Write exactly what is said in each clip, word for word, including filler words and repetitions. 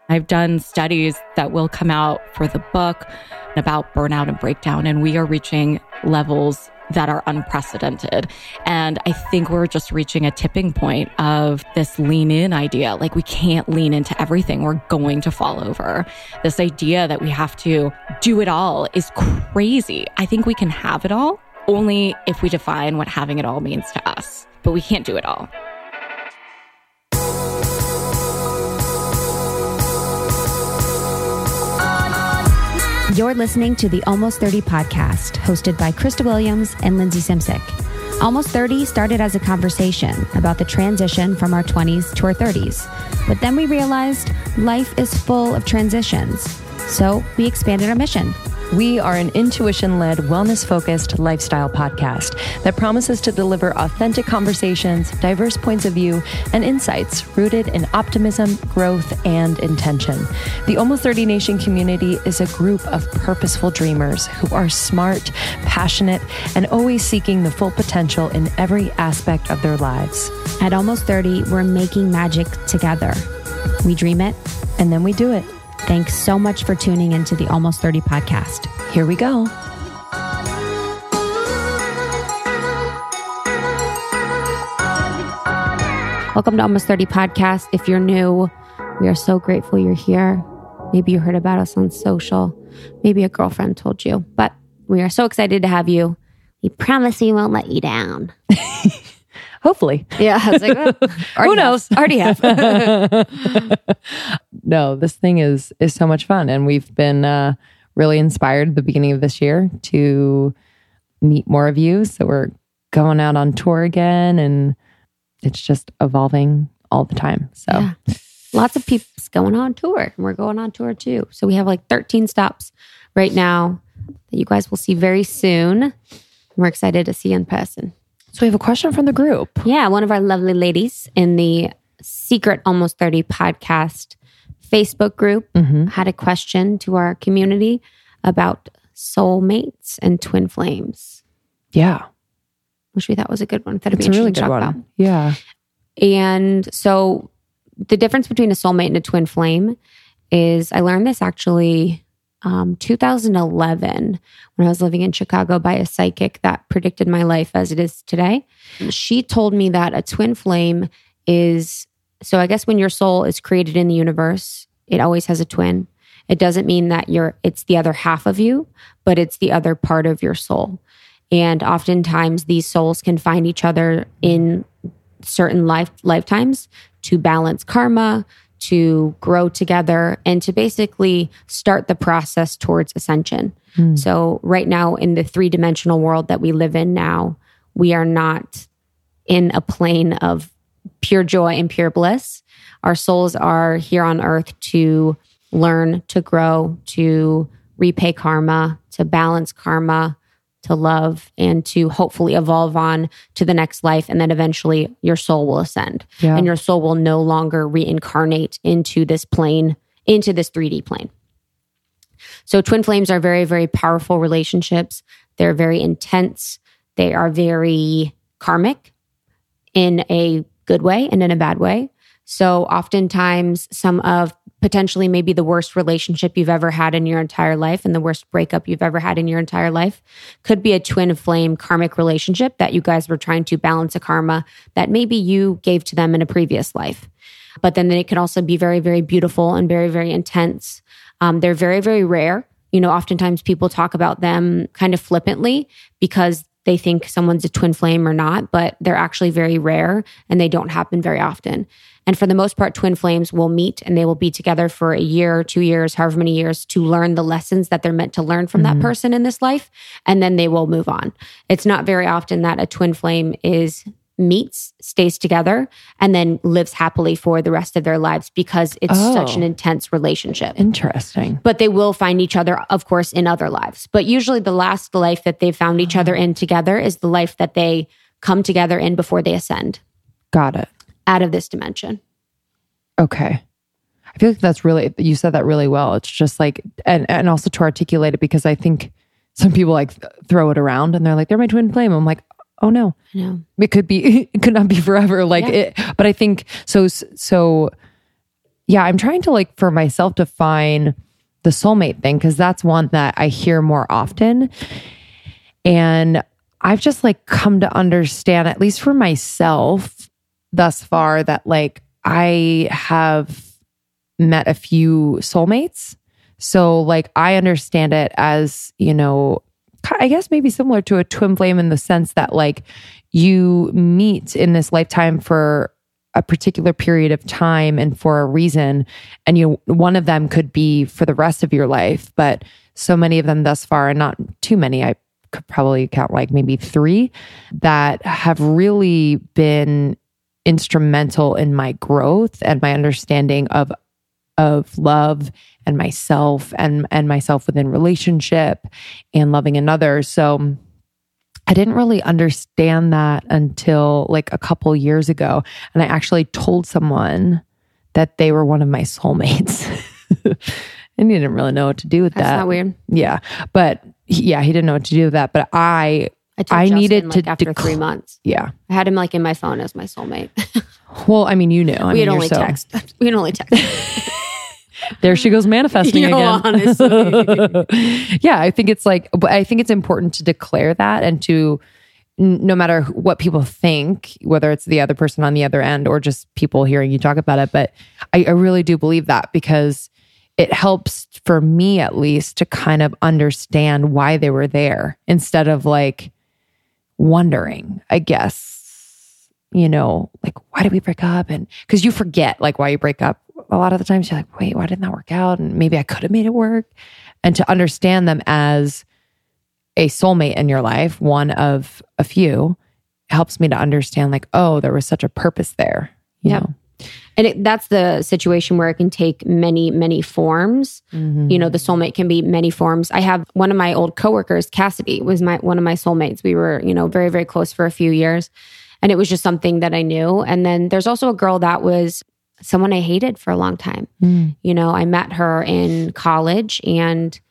I've done studies that will come out for the book about burnout and breakdown, and we are reaching levels that are unprecedented. And I think we're just reaching a tipping point of this lean in idea. Like, we can't lean into everything. We're going to fall over. This idea that we have to do it all is crazy. I think we can have it all only if we define what having it all means to us, but we can't do it all. You're listening to the Almost thirty podcast, hosted by Krista Williams and Lindsay Simsick. Almost thirty started as a conversation about the transition from our twenties to our thirties. But then we realized life is full of transitions. So we expanded our mission. We are an intuition-led, wellness-focused lifestyle podcast that promises to deliver authentic conversations, diverse points of view, and insights rooted in optimism, growth, and intention. The Almost thirty Nation community is a group of purposeful dreamers who are smart, passionate, and always seeking the full potential in every aspect of their lives. At Almost thirty, we're making magic together. We dream it, and then we do it. Thanks so much for tuning into the Almost thirty podcast. Here we go. Welcome to Almost thirty podcast. If you're new, we are so grateful you're here. Maybe you heard about us on social. Maybe a girlfriend told you, but we are so excited to have you. We promise we won't let you down. Hopefully. Yeah. I was like, well, who knows? Have. Already have. No, this thing is is so much fun. And we've been uh, really inspired at the beginning of this year to meet more of you. So we're going out on tour again, and it's just evolving all the time. So yeah. Lots of people going on tour, and we're going on tour too. So we have like thirteen stops right now that you guys will see very soon. We're excited to see you in person. So we have a question from the group. Yeah, one of our lovely ladies in the Secret Almost thirty podcast Facebook group mm-hmm. had a question to our community about soulmates and twin flames. Yeah. Which we thought was a good one. That'd it's be a really interesting good to talk one. about. Yeah. And so the difference between a soulmate and a twin flame is, I learned this actually um, two thousand eleven when I was living in Chicago by a psychic that predicted my life as it is today. She told me that a twin flame is, so I guess when your soul is created in the universe, it always has a twin. It doesn't mean that you're, it's the other half of you, but it's the other part of your soul. And oftentimes these souls can find each other in certain life lifetimes to balance karma, to grow together, and to basically start the process towards ascension. Mm. So right now in the three-dimensional world that we live in now, we are not in a plane of pure joy and pure bliss. Our souls are here on earth to learn, to grow, to repay karma, to balance karma, to love, and to hopefully evolve on to the next life. And then eventually your soul will ascend. Yeah. And your soul will no longer reincarnate into this plane, into this three D plane. So twin flames are very, very powerful relationships. They're very intense. They are very karmic in a good way and in a bad way. So oftentimes some of potentially maybe the worst relationship you've ever had in your entire life and the worst breakup you've ever had in your entire life could be a twin flame karmic relationship that you guys were trying to balance a karma that maybe you gave to them in a previous life. But then it can also be very, very beautiful and very, very intense. Um, they're very, very rare. You know, oftentimes people talk about them kind of flippantly because they think someone's a twin flame or not, but they're actually very rare and they don't happen very often. And for the most part, twin flames will meet and they will be together for a year, two years, however many years to learn the lessons that they're meant to learn from mm-hmm. that person in this life. And then they will move on. It's not very often that a twin flame is meets, stays together, and then lives happily for the rest of their lives because it's oh, such an intense relationship. Interesting. But they will find each other, of course, in other lives. But usually the last life that they found each other in together is the life that they come together in before they ascend. Got it. Out of this dimension. Okay. I feel like that's really, you said that really well. It's just like, and, and also to articulate it, because I think some people like th- throw it around and they're like, they're my twin flame. I'm like, oh no, no, it could be, it could not be forever. Like yeah. it, but I think so, so yeah, I'm trying to like for myself define the soulmate thing, because that's one that I hear more often. And I've just like come to understand, at least for myself thus far, that like I have met a few soulmates. So like I understand it as, you know, I guess maybe similar to a twin flame in the sense that like you meet in this lifetime for a particular period of time and for a reason. And you, one of them could be for the rest of your life, but so many of them thus far, and not too many, I could probably count like maybe three that have really been instrumental in my growth and my understanding of of love and myself and and myself within relationship and loving another. So I didn't really understand that until like a couple years ago. And I actually told someone that they were one of my soulmates. And he didn't really know what to do with That's that. That's not weird. Yeah. But he, yeah, he didn't know what to do with that. But I, I, told I Justin, needed like, to after dec- three months. Yeah. I had him like in my phone as my soulmate. Well, I mean, you knew. I we mean, had you're only so, text. We had only text. There she goes manifesting You know, again. honestly. Yeah, I think it's like, but I think it's important to declare that and to, n- no matter what people think, whether it's the other person on the other end or just people hearing you talk about it. But I, I really do believe that, because it helps for me at least to kind of understand why they were there instead of like wondering, I guess, you know, like, why did we break up? And because you forget like why you break up. A lot of the times you're like, wait, why didn't that work out? And maybe I could have made it work. And to understand them as a soulmate in your life, one of a few, helps me to understand like, oh, there was such a purpose there. You Yeah. know? And it, that's the situation where it can take many, many forms. Mm-hmm. You know, the soulmate can be many forms. I have one of my old coworkers, Cassidy, was my one of my soulmates. We were, you know, very, very close for a few years. And it was just something that I knew. And then there's also a girl that was someone I hated for a long time. Mm. You know, I met her in college, and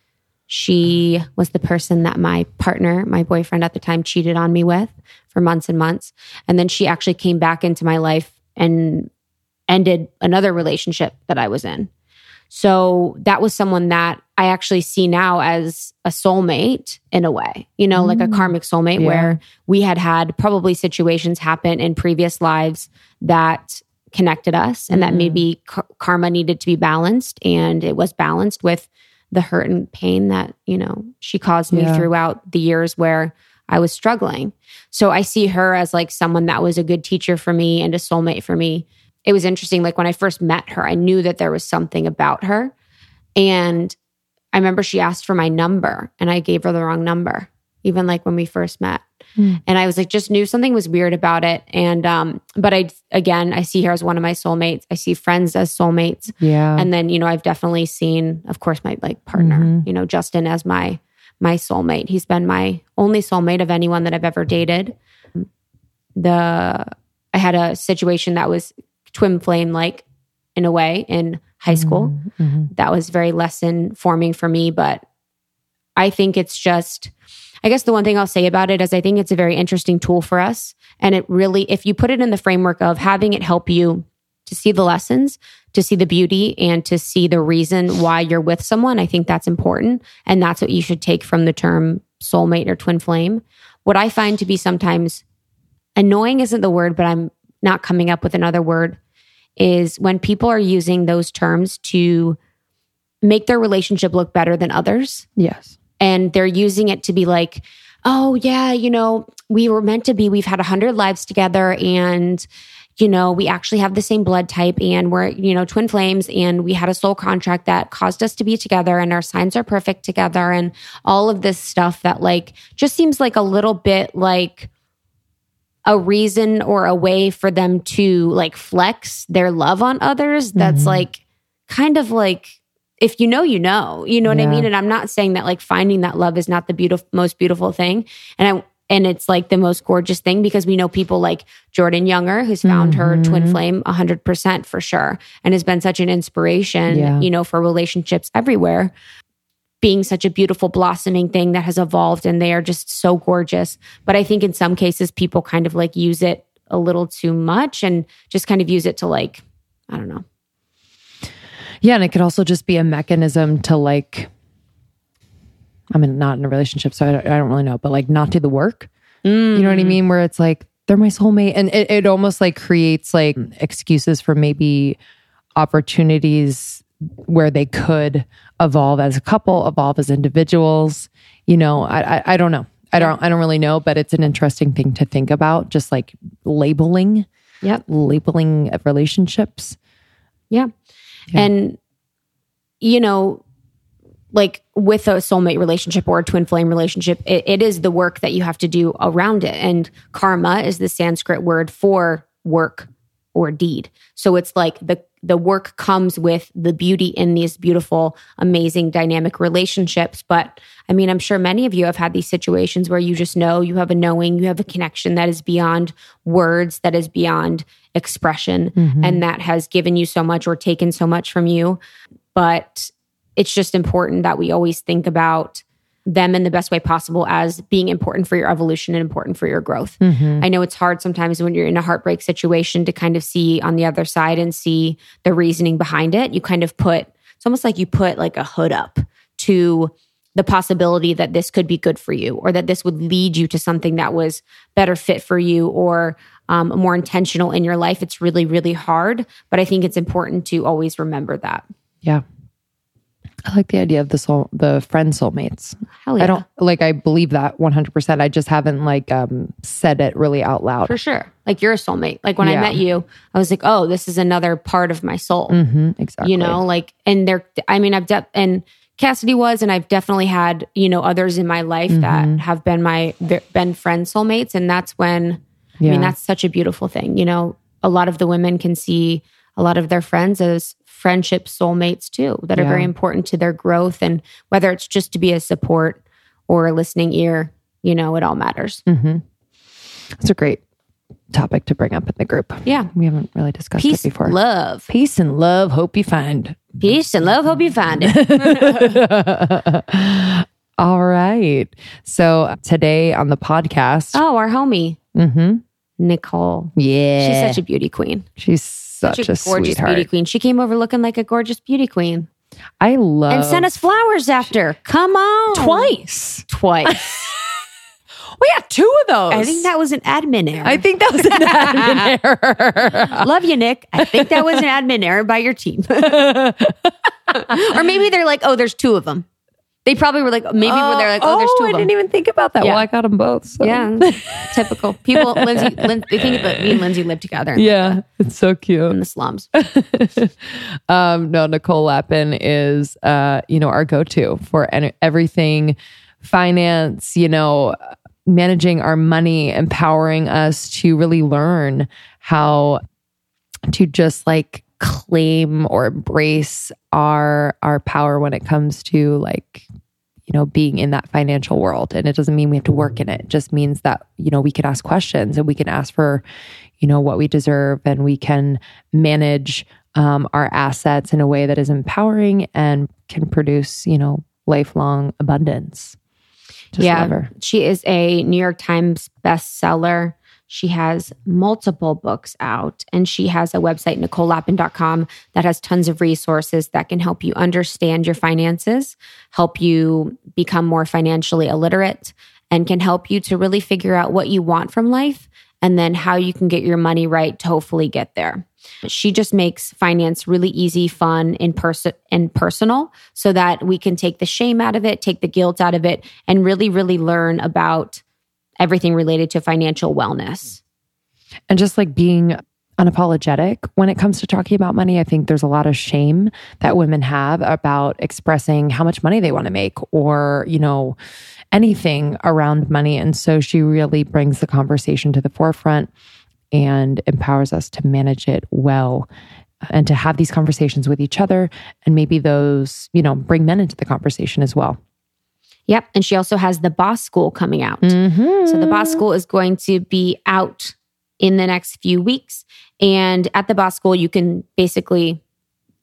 she was the person that my partner, my boyfriend at the time, cheated on me with for months and months. And then she actually came back into my life and ended another relationship that I was in. So that was someone that I actually see now as a soulmate in a way, you know, mm. like a karmic soulmate, yeah. where we had had probably situations happen in previous lives that connected us, and mm. that maybe k- karma needed to be balanced, and it was balanced with the hurt and pain that, you know, she caused me yeah. throughout the years where I was struggling. So I see her as like someone that was a good teacher for me and a soulmate for me. It was interesting. Like when I first met her, I knew that there was something about her. And I remember she asked for my number and I gave her the wrong number, even like when we first met. Mm. And I was like, just knew something was weird about it. And, um, but I, again, I see her as one of my soulmates. I see friends as soulmates. Yeah. And then, you know, I've definitely seen, of course, my like partner, mm-hmm. you know, Justin as my, my soulmate. He's been my only soulmate of anyone that I've ever dated. The, I had a situation that was twin flame, like in a way in high school. Mm-hmm. That was very lesson forming for me. But I think it's just, I guess the one thing I'll say about it is I think it's a very interesting tool for us. And it really, if you put it in the framework of having it help you to see the lessons, to see the beauty, and to see the reason why you're with someone, I think that's important. And that's what you should take from the term soulmate or twin flame. What I find to be sometimes annoying isn't the word, but I'm not coming up with another word, is when people are using those terms to make their relationship look better than others. Yes. And they're using it to be like, oh yeah, you know, we were meant to be, we've had a hundred lives together, and, you know, we actually have the same blood type, and we're, you know, twin flames, and we had a soul contract that caused us to be together, and our signs are perfect together, and all of this stuff that like just seems like a little bit like a reason or a way for them to like flex their love on others. That's mm-hmm. like kind of like, if you know, you know, you know what yeah. I mean? And I'm not saying that like finding that love is not the beautiful, most beautiful thing. And I, and it's like the most gorgeous thing, because we know people like Jordan Younger, who's found mm-hmm. her twin flame a hundred percent for sure. And has been such an inspiration, yeah. you know, for relationships everywhere, being such a beautiful blossoming thing that has evolved, and they are just so gorgeous. But I think in some cases people kind of like use it a little too much and just kind of use it to like, I don't know. Yeah. And it could also just be a mechanism to like, I mean, not in a relationship, so I don't, I don't really know, but like not do the work. Mm. You know what I mean? Where it's like, they're my soulmate. And it, it almost like creates like excuses for maybe opportunities where they could evolve as a couple, evolve as individuals. You know, I, I, I don't know. I don't, I don't really know, but it's an interesting thing to think about. Just like labeling, yep. labeling of relationships. Yeah. yeah. And, you know, like with a soulmate relationship or a twin flame relationship, it, it is the work that you have to do around it. And karma is the Sanskrit word for work or deed. So it's like the the work comes with the beauty in these beautiful, amazing, dynamic relationships. But I mean, I'm sure many of you have had these situations where you just know, you have a knowing, you have a connection that is beyond words, that is beyond expression, mm-hmm. and that has given you so much or taken so much from you. But it's just important that we always think about them in the best way possible as being important for your evolution and important for your growth. Mm-hmm. I know it's hard sometimes when you're in a heartbreak situation to kind of see on the other side and see the reasoning behind it. You kind of put, it's almost like you put like a hood up to the possibility that this could be good for you, or that this would lead you to something that was better fit for you, or um, more intentional in your life. It's really, really hard, but I think it's important to always remember that. Yeah. I like the idea of the soul, the friend soulmates. Hell yeah. I don't like, I believe that one hundred percent. I just haven't like um, said it really out loud. For sure. Like you're a soulmate. Like when Yeah. I met you, I was like, oh, this is another part of my soul. Mm-hmm, exactly. You know, like, and there, I mean, I've, de- and Cassidy was, and I've definitely had, you know, others in my life Mm-hmm. that have been my, been friend soulmates. And that's when, Yeah. I mean, that's such a beautiful thing. You know, a lot of the women can see a lot of their friends as friendship soulmates too, that are Yeah. very important to their growth. And whether it's just to be a support or a listening ear, you know, it all matters. Mm-hmm. It's a great topic to bring up in the group. Yeah. We haven't really discussed Peace, it before. love. Peace and love. Hope you find. Peace and love. Hope you find it. All right. So today on the podcast. Oh, our homie, Mm-hmm. Nicole. Yeah. She's such a beauty queen. She's such, Such a, a, gorgeous sweetheart. beauty queen. She came over looking like a gorgeous beauty queen. I love. And sent us flowers after. Come on. twice. Twice. We had two of those. I think that was an admin error. I think that was an admin error. Love you, Nick. I think that was an admin error by your team. Or maybe they're like, oh, there's two of them. They probably were like, maybe Oh, they're like, oh, there's two I of them. didn't even think about that. Yeah. Well, I got them both. So. Yeah, typical. People, Lindsay, Lin, they think that me and Lindsay live together in, Yeah, it's so cute. in the slums. um, no, Nicole Lappin is, uh, you know, our go-to for any, everything finance, you know, managing our money, empowering us to really learn how to just like claim or embrace our our power when it comes to like, you know, being in that financial world. And it doesn't mean we have to work in it. It just means that, you know, we can ask questions and we can ask for, you know, what we deserve, and we can manage um, our assets in a way that is empowering and can produce, you know, lifelong abundance. Just yeah, love her. she is a New York Times bestseller. She has multiple books out, and she has a website, nicole lappin dot com, that has tons of resources that can help you understand your finances, help you become more financially illiterate, and can help you to really figure out what you want from life and then how you can get your money right to hopefully get there. She just makes finance really easy, fun, and, pers- and personal so that we can take the shame out of it, take the guilt out of it, and really, really learn about everything related to financial wellness. And just like being unapologetic when it comes to talking about money. I think there's a lot of shame that women have about expressing how much money they want to make, or, you know, anything around money. And so she really brings the conversation to the forefront and empowers us to manage it well, and to have these conversations with each other, and maybe those, you know, bring men into the conversation as well. Yep. And she also has the Boss School coming out. Mm-hmm. So the Boss School is going to be out in the next few weeks. And at the Boss School, you can basically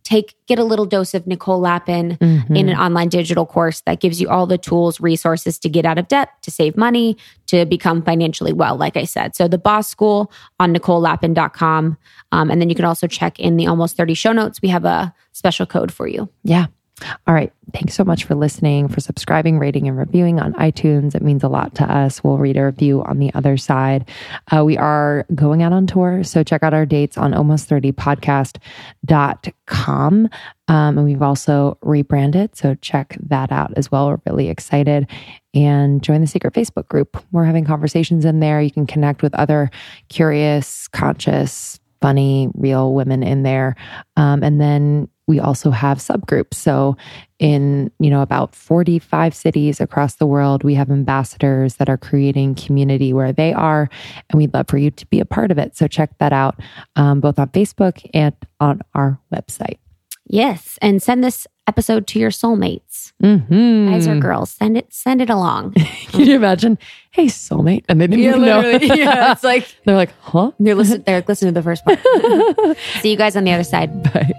take, get a little dose of Nicole Lapin Mm-hmm. in an online digital course that gives you all the tools, resources to get out of debt, to save money, to become financially well, like I said. So the Boss School on nicole lapin dot com. Um, and then you can also check in the Almost thirty show notes. We have a special code for you. Yeah. All right. Thanks so much for listening, for subscribing, rating, and reviewing on iTunes. It means a lot to us. We'll read a review on the other side. Uh, we are going out on tour, so check out our dates on almost thirty podcast dot com. Um, and we've also rebranded, so check that out as well. We're really excited. And join the secret Facebook group. We're having conversations in there. You can connect with other curious, conscious, funny, real women in there. Um, and then we also have subgroups. So in, you know, about forty-five cities across the world, we have ambassadors that are creating community where they are, and we'd love for you to be a part of it. So check that out, um, both on Facebook and on our website. Yes. And send this episode to your soulmates. Mm-hmm. Guys or girls, send it, send it along. Can you imagine? Hey, soulmate. And they didn't Yeah, even know. literally. Yeah, it's like, they're like, huh? they're listen, they're like, listen to the first part. See you guys on the other side. Bye.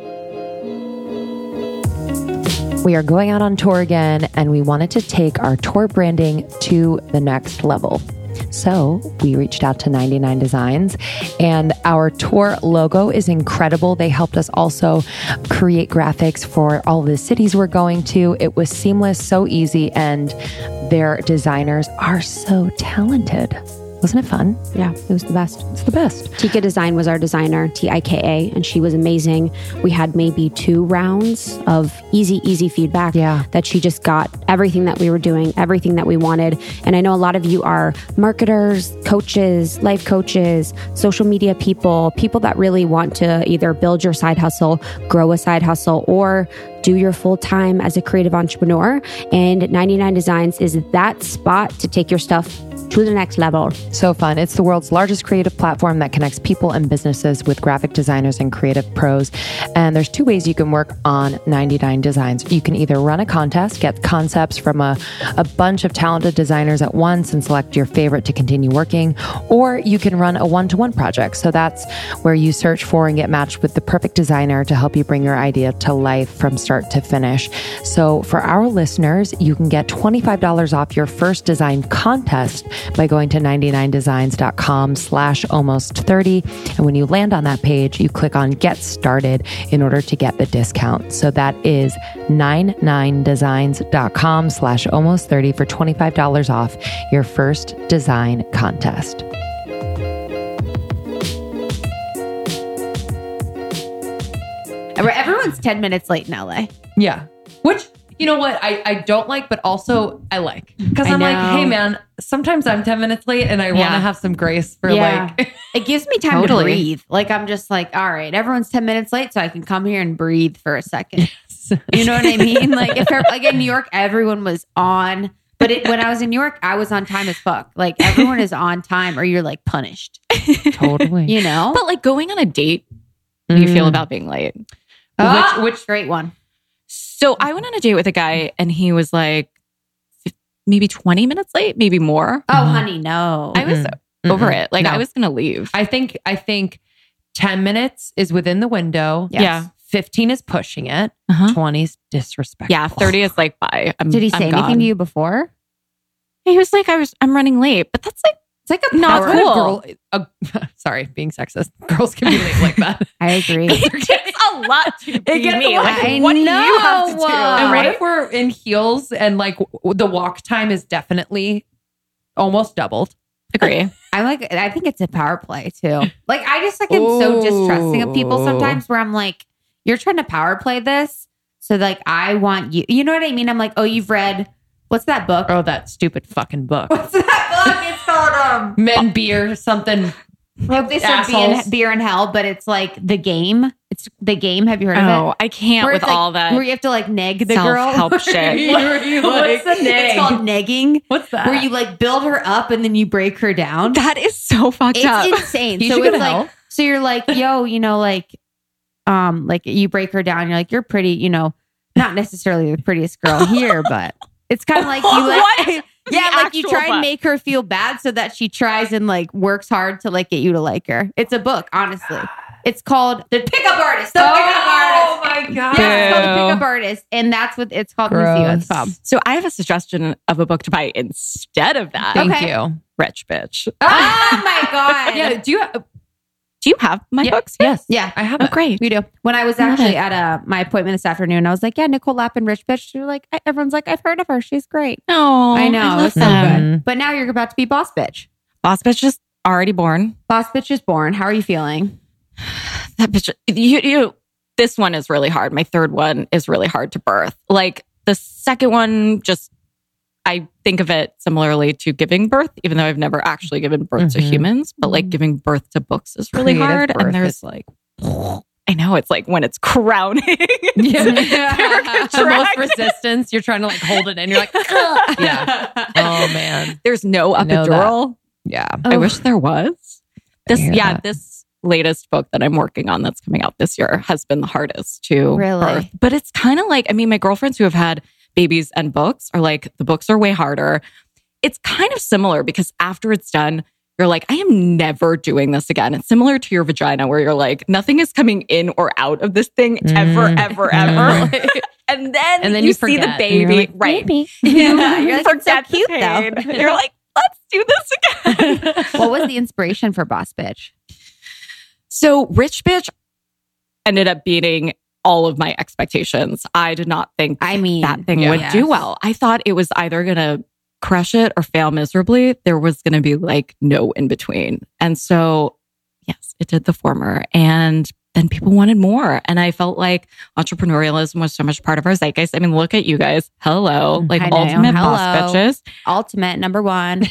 We are going out on tour again, and we wanted to take our tour branding to the next level. So we reached out to ninety-nine Designs, and our tour logo is incredible. They helped us also create graphics for all the cities we're going to. It was seamless, so easy, and their designers are so talented. Wasn't it fun? Yeah, it was the best. It's the best. Tika Design was our designer, T I K A, and she was amazing. We had maybe two rounds of easy, easy feedback Yeah. that she just got everything that we were doing, everything that we wanted. And I know a lot of you are marketers, coaches, life coaches, social media people, people that really want to either build your side hustle, grow a side hustle, or do your full time as a creative entrepreneur. And ninety-nine Designs is that spot to take your stuff to the next level. So fun. It's the world's largest creative platform that connects people and businesses with graphic designers and creative pros. And there's two ways you can work on ninety-nine Designs. You can either run a contest, get concepts from a, a bunch of talented designers at once and select your favorite to continue working, or you can run a one-to-one project. So that's where you search for and get matched with the perfect designer to help you bring your idea to life from start to finish. So for our listeners, you can get twenty-five dollars off your first design contest by going to ninety-nine designs dot com slash almost thirty. And when you land on that page, you click on Get Started in order to get the discount. So that is ninety-nine designs dot com slash almost thirty for twenty-five dollars off your first design contest. Everyone's ten minutes late in L A. Yeah. Which, you know what, I, I don't like, but also I like. Because I I'm like, know. hey, man, sometimes I'm ten minutes late and I want to Yeah. have some grace for Yeah. like... It gives me time Totally. to breathe. Like, I'm just like, all right, everyone's ten minutes late, so I can come here and breathe for a second. You know what I mean? Like, if like in New York, everyone was on. But it, when I was in New York, I was on time as fuck. Like, everyone is on time or you're like punished. Totally. You know? But like going on a date, how do you feel Mm. about being late? Ah, which, which great one. So I went on a date with a guy and he was like fif- maybe twenty minutes late, maybe more. Oh, honey, no. I was Mm-mm. over it. Like No. I was going to leave. I think, I think ten minutes is within the window. Yes. Yeah. fifteen is pushing it. Uh-huh. twenty is disrespectful. Yeah, thirty is like bye. I'm, Did he I'm say anything gone. to you before? He was like, I was, I'm running late, but that's like, It's like a Not power. What a cool. girl, a, sorry, being sexist. Girls can be late like that. I agree. it takes a lot to be gets me. a lot. Like, I what do you have to know. do? And right? what if we're in heels and like w- the walk time is definitely almost doubled? Agree. I'm like, I think it's a power play too. Like, I just like am so distrusting of people sometimes where I'm like, you're trying to power play this. So like, I want you, you know what I mean? I'm like, oh, you've read, what's that book? Oh, that stupid fucking book. What's that book? It's called, um, Men, beer, something. I hope they said beer Assholes. in, beer in Hell, but it's like The Game. It's The Game. Have you heard of Oh, it? I can't Where with it's like- all that Where you have to like neg the girl. self-help shit. Where you, What's like- the neg? It's called negging. What's that? Where you like build her up and then you break her down. That is so fucked It's up. insane. You so should go it's to like, hell. so you're like, yo, you know, like, um, like you break her down. You're like, you're pretty, you know, not necessarily the prettiest girl here, but it's kind of like you like, What? yeah, The like you actual try and book. make her feel bad so that she tries and like works hard to like get you to like her. It's a book, honestly. It's called The Pickup Artist. The Oh, Pickup Artist. my God. Yeah, it's called The Boo. Pickup Artist. And that's what it's called. Let me see what it's Gross. called. So I have a suggestion of a book to buy instead of that. Thank Okay. you. Rich Bitch. Oh my God. Yeah. Do you? Do you have my Yeah. books? Yes. Yeah. I have Oh, it. great. We do. When I was Love actually it. at a, my appointment this afternoon, I was like, yeah, Nicole Lappin, Rich Bitch. She was like, everyone's like, I've heard of her. She's great. No, I know. I love It's so them. good. But now you're about to be Boss Bitch. Boss Bitch is already born. Boss Bitch is born. How are you feeling? That bitch. You, you. This one is really hard. My third one is really hard to birth. Like the second one, just I think of it similarly to giving birth, even though I've never actually given birth to Mhm. humans. But like giving birth to books is really Creative hard. birth And there's is like I know it's like when it's crowning. yeah. They're the most contracting. resistance. You're trying to like hold it in. You're like, "Ugh." Yeah. Oh man. There's no I know that. epidural. Yeah. I wish there was. This, hear yeah, that. this latest book that I'm working on that's coming out this year has been the hardest to Really? birth. But it's kind of like, I mean, my girlfriends who have had babies and books are like, the books are way harder. It's kind of similar because after it's done, you're like, I am never doing this again. It's similar to your vagina where you're like, nothing is coming in or out of this thing ever, Mm. ever, ever. and then, And then you, you see the forget. And you're baby. like, right. Maybe. Yeah, You're like, it's so forget the cute, though. pain. You're like, let's do this again. What was the inspiration for Boss Bitch? So Rich Bitch ended up beating all of my expectations. I did not think I mean, that thing yeah. would yes. do well. I thought it was either going to crush it or fail miserably. There was going to be like no in between. And so, yes, it did the former. And then people wanted more. And I felt like entrepreneurialism was so much part of our zeitgeist. I mean, look at you guys. Hello. Like I know. ultimate boss Hello. bitches. Ultimate number one.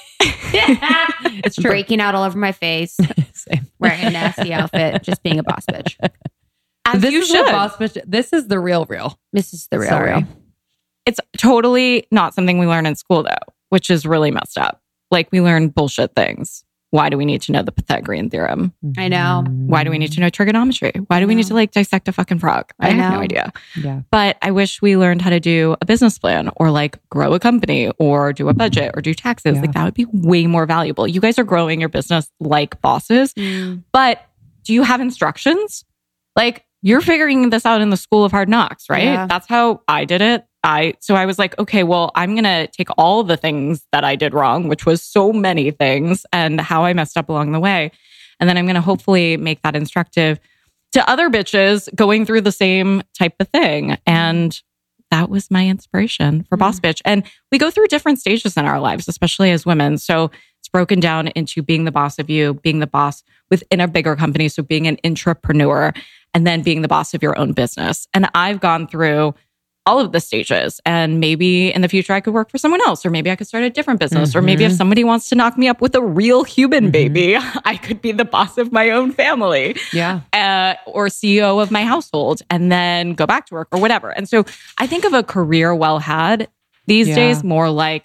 It's true. Breaking out all over my face, Same. wearing a nasty outfit, just being a boss bitch. As This you is should. what boss bitch. This is the real, real. This is the real Sorry. real. It's totally not something we learn in school, though, which is really messed up. Like we learn bullshit things. Why do we need to know the Pythagorean theorem? I know. Why do we need to know trigonometry? Why do we need to like dissect a fucking frog? I, I have know. no idea. Yeah. But I wish we learned how to do a business plan or like grow a company or do a budget or do taxes. Yeah. Like that would be way more valuable. You guys are growing your business like bosses, Mm. but do you have instructions? Like you're figuring this out in the school of hard knocks, right? Yeah. That's how I did it. I so I was like, okay, well, I'm going to take all the things that I did wrong, which was so many things and how I messed up along the way. And then I'm going to hopefully make that instructive to other bitches going through the same type of thing. And that was my inspiration for Boss Bitch. And we go through different stages in our lives, especially as women. So it's broken down into being the boss of you, being the boss within a bigger company. So being an intrapreneur and then being the boss of your own business. And I've gone through all of the stages. And maybe in the future I could work for someone else, or maybe I could start a different business, mm-hmm. or maybe if somebody wants to knock me up with a real human mm-hmm. baby, I could be the boss of my own family. Yeah. Uh, or C E O of my household and then go back to work or whatever. And so I think of a career well had these Yeah. days more like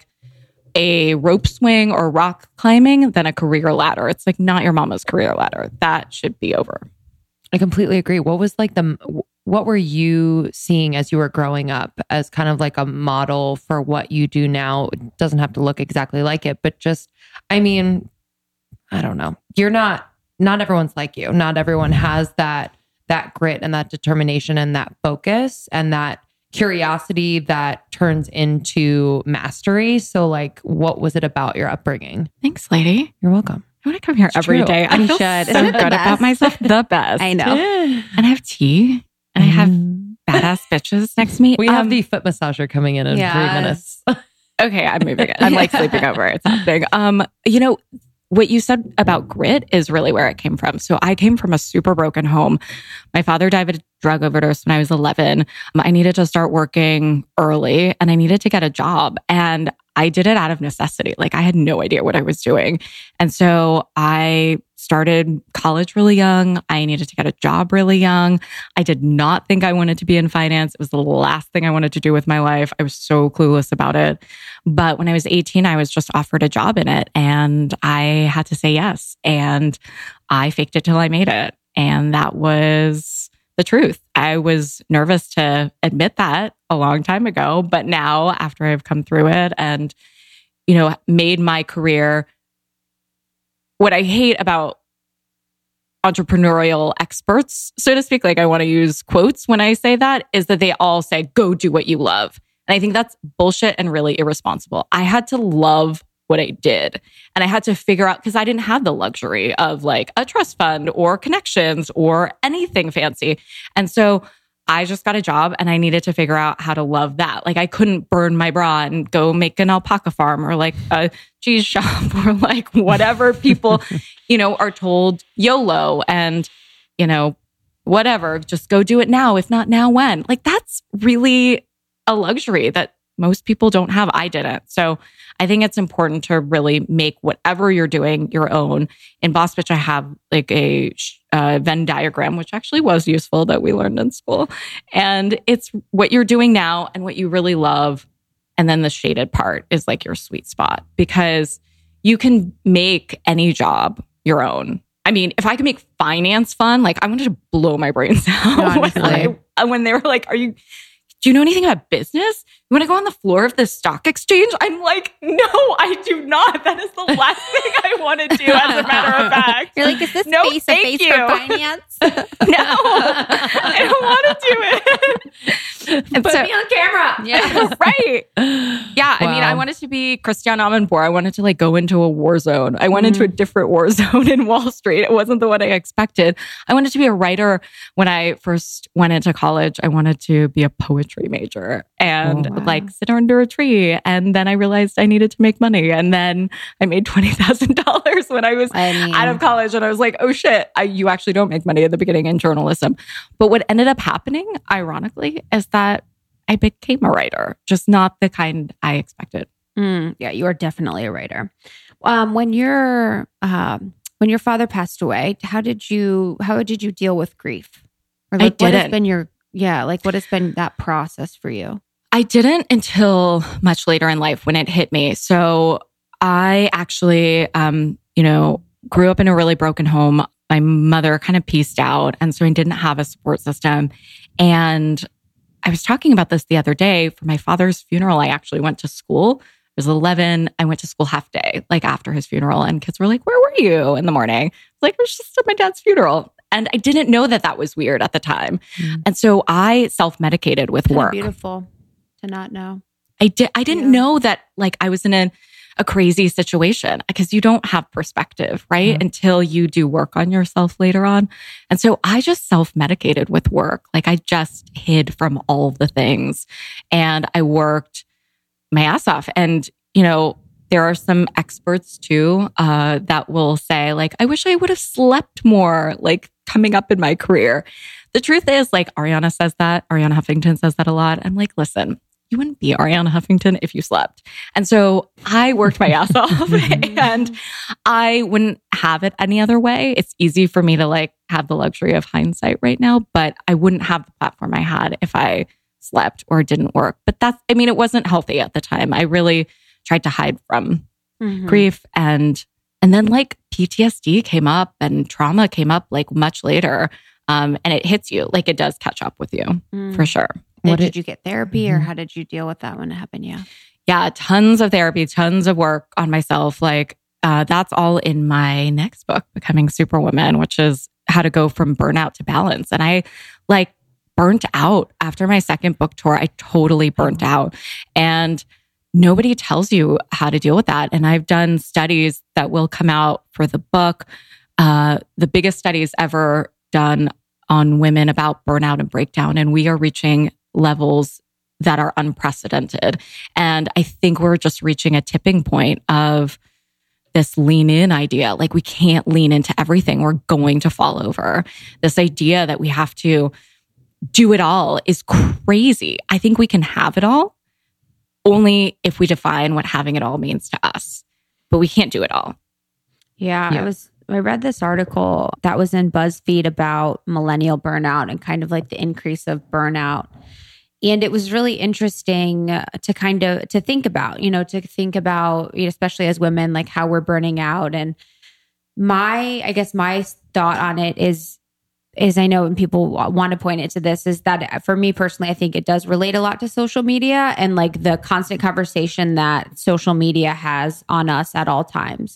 a rope swing or rock climbing than a career ladder. It's like not your mama's career ladder. That should be over. I completely agree. What was like the, what were you seeing as you were growing up as kind of like a model for what you do now? It doesn't have to look exactly like it, but just, I mean, I don't know. You're not, not everyone's like you. Not everyone has that, that grit and that determination and that focus and that curiosity that turns into mastery. So like, what was it about your upbringing? Thanks, lady. You're welcome. I want to come here It's every true. day. I You feel should. so Isn't it good the about best? myself. The best. I know. And I have tea and I have badass bitches next to me. We Um, have the foot massager coming in in Yes. three minutes. Okay, I'm moving it. I'm like sleeping over. It's happening. Um, you know, what you said about grit is really where it came from. So I came from a super broken home. My father died of a drug overdose when I was eleven. Um, I needed to start working early and I needed to get a job. And I did it out of necessity. Like I had no idea what I was doing. And so I started college really young. I needed to get a job really young. I did not think I wanted to be in finance. It was the last thing I wanted to do with my life. I was so clueless about it. But when I was eighteen, I was just offered a job in it and I had to say yes. And I faked it till I made it. And that was the truth. I was nervous to admit that a long time ago, but now after I've come through it and, you know, made my career, what I hate about entrepreneurial experts, so to speak, like I want to use quotes when I say that, is that they all say, go do what you love. And I think that's bullshit and really irresponsible. I had to love what I did. And I had to figure out, because I didn't have the luxury of like a trust fund or connections or anything fancy. And so I just got a job and I needed to figure out how to love that. Like I couldn't burn my bra and go make an alpaca farm or like a cheese shop or like whatever people, you know, are told YOLO and, you know, whatever, just go do it now. If not now, when? Like that's really a luxury that most people don't have. I didn't. So I think it's important to really make whatever you're doing your own. In Boss Bitch, I have like a uh, Venn diagram, which actually was useful that we learned in school. And it's what you're doing now and what you really love. And then the shaded part is like your sweet spot, because you can make any job your own. I mean, if I could make finance fun, like I wanted to blow my brains out when, I, when they were like, are you... do you know anything about business? You want to go on the floor of the stock exchange? I'm like, no, I do not. That is the last thing I want to do, as a matter of fact. You're like, is this no, face to face you. for finance? No, I don't want to do it. And Put so, me on camera. Yeah, right. Yeah, I Wow. mean, I wanted to be Christiane Amanpour. I wanted to like go into a war zone. I went Mm. into a different war zone in Wall Street. It wasn't the one I expected. I wanted to be a writer. When I first went into college, I wanted to be a poetry major and Oh, wow. like sit under a tree. And then I realized I needed to make money. And then I made twenty thousand dollars when I was I mean, out of college. And I was like, oh shit, I, you actually don't make money at the beginning in journalism. But what ended up happening, ironically, is that I became a writer, just not the kind I expected. Mm, yeah, you are definitely a writer. Um, when your um, when your father passed away, how did you how did you deal with grief? Or I like, what has didn't. been your yeah, like what has been that process for you? I didn't until much later in life when it hit me. So I actually, um, you know, grew up in a really broken home. My mother kind of pieced out. And so I didn't have a support system. And I was talking about this the other day. For my father's funeral, I actually went to school. I was eleven. I went to school half day, like after his funeral. And kids were like, where were you in the morning? I was like, I was just at my dad's funeral. And I didn't know that that was weird at the time. Mm. And so I self-medicated with Kinda work. beautiful to not know. I did. I didn't Yeah. know that like I was in a, a crazy situation, because you don't have perspective, right? Mhm. Until you do work on yourself later on. And so I just self-medicated with work. Like I just hid from all the things and I worked my ass off. And, you know, there are some experts too, uh, that will say like, I wish I would have slept more, like coming up in my career. The truth is, like Ariana says that, Ariana Huffington says that a lot. I'm like, listen, you wouldn't be Ariana Huffington if you slept. And so I worked my ass off and I wouldn't have it any other way. It's easy for me to like have the luxury of hindsight right now, but I wouldn't have the platform I had if I slept or didn't work. But that's, I mean, it wasn't healthy at the time. I really tried to hide from Mhm. grief, and and then like P T S D came up and trauma came up like much later. Um, and it hits you, like it does catch up with you Mm. for sure. Did, What did it- you get therapy or Mhm. how did you deal with that when it happened? Yeah. Yeah, tons of therapy, tons of work on myself. Like uh, that's all in my next book, Becoming Superwoman, which is how to go from burnout to balance. And I like burnt out after my second book tour. I totally burnt out, and nobody tells you how to deal with that. And I've done studies that will come out for the book, uh, the biggest studies ever done on women about burnout and breakdown. And we are reaching levels that are unprecedented. And I think we're just reaching a tipping point of this lean in idea. Like we can't lean into everything. We're going to fall over. This idea that we have to do it all is crazy. I think we can have it all only if we define what having it all means to us, but we can't do it all. Yeah, Yeah. I was. I read this article that was in BuzzFeed about millennial burnout and kind of like the increase of burnout, and it was really interesting uh, to kind of to think about. You know, to think about, you know, especially as women, like how we're burning out. And my, I guess, my thought on it is, is I know when people want to point it to this, is that for me personally, I think it does relate a lot to social media and like the constant conversation that social media has on us at all times.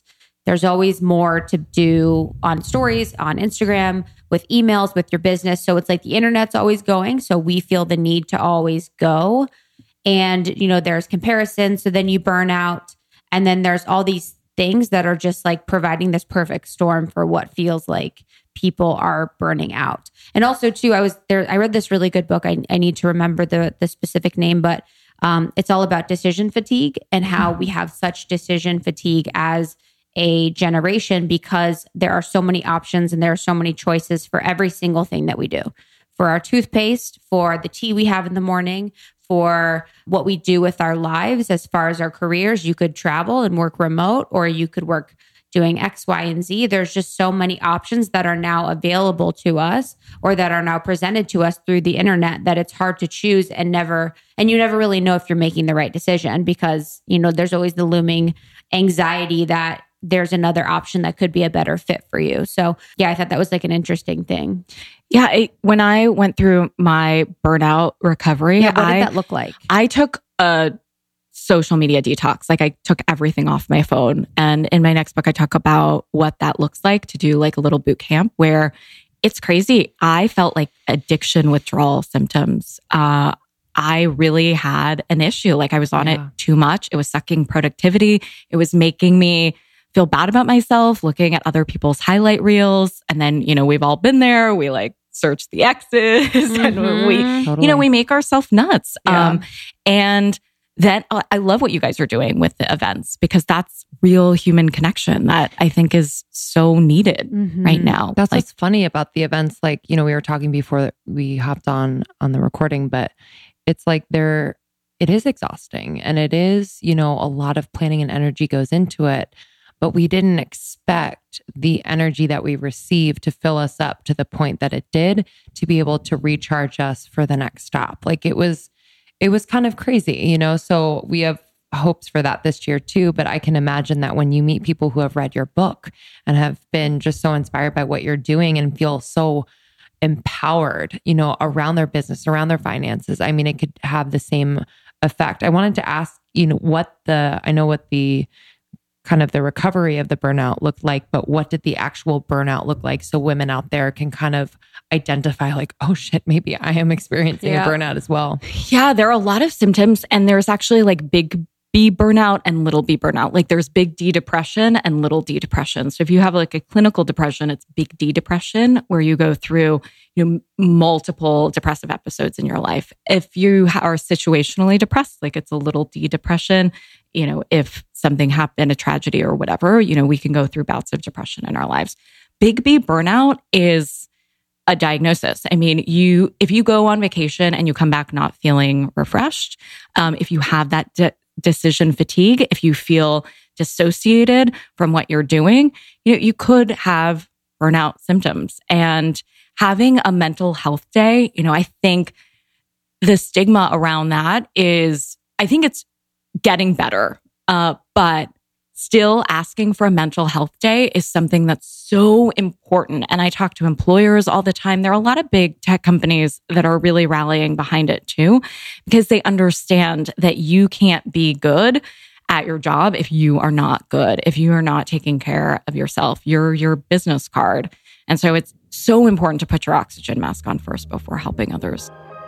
There's always more to do on stories, on Instagram, with emails, with your business. So it's like the internet's always going. So we feel the need to always go. And, you know, there's comparison. So then you burn out. And then there's all these things that are just like providing this perfect storm for what feels like people are burning out. And also too, I was there, I read this really good book. I, I need to remember the, the specific name, but um, it's all about decision fatigue and how we have such decision fatigue as a generation because there are so many options and there are so many choices for every single thing that we do. For our toothpaste, for the tea we have in the morning, for what we do with our lives as far as our careers. You could travel and work remote, or you could work doing X, Y, and Z. There's just so many options that are now available to us or that are now presented to us through the internet that it's hard to choose and never, and you never really know if you're making the right decision because, you know, there's always the looming anxiety that there's another option that could be a better fit for you. So yeah, I thought that was like an interesting thing. Yeah. It, when I went through my burnout recovery, yeah, what I, did that look like? I took a social media detox. Like I took everything off my phone. And in my next book, I talk about what that looks like to do like a little boot camp where it's crazy. I felt like addiction withdrawal symptoms. Uh, I really had an issue. Like I was on Yeah. it too much. It was sucking productivity. It was making me feel bad about myself, looking at other people's highlight reels. And then, you know, we've all been there. We like search the exes Mm-hmm. and we, Totally. you know, we make ourselves nuts. Yeah. Um, and then uh, I love what you guys are doing with the events because that's real human connection that I think is so needed Mhm. right now. That's like, what's funny about the events. Like, you know, we were talking before we hopped on on the recording, but it's like there, it is exhausting and it is, you know, a lot of planning and energy goes into it. But we didn't expect the energy that we received to fill us up to the point that it did to be able to recharge us for the next stop. Like it was, it was kind of crazy, you know? So we have hopes for that this year too. But I can imagine that when you meet people who have read your book and have been just so inspired by what you're doing and feel so empowered, you know, around their business, around their finances, I mean, it could have the same effect. I wanted to ask, you know, what the, I know what the, kind of the recovery of the burnout looked like, but what did the actual burnout look like? So women out there can kind of identify like, oh shit, maybe I am experiencing Yeah. a burnout as well. yeah, there are a lot of symptoms and there's actually like big B burnout and little b burnout. Like there's big D depression and little d depression. So if you have like a clinical depression, it's big D depression where you go through, you know, multiple depressive episodes in your life. If you are situationally depressed, like it's a little d depression. You know, if something happened, a tragedy or whatever, you know, we can go through bouts of depression in our lives. Big B burnout is a diagnosis. I mean, you, if you go on vacation and you come back not feeling refreshed, um, if you have that de- decision fatigue, if you feel dissociated from what you're doing, you know, you could have burnout symptoms. And having a mental health day, you know, I think the stigma around that is, I think it's getting better, uh, but still asking for a mental health day is something that's so important. And I talk to employers all the time. There are a lot of big tech companies that are really rallying behind it too, because they understand that you can't be good at your job if you are not good, if you are not taking care of yourself. You're your business card. And so it's so important to put your oxygen mask on first before helping others.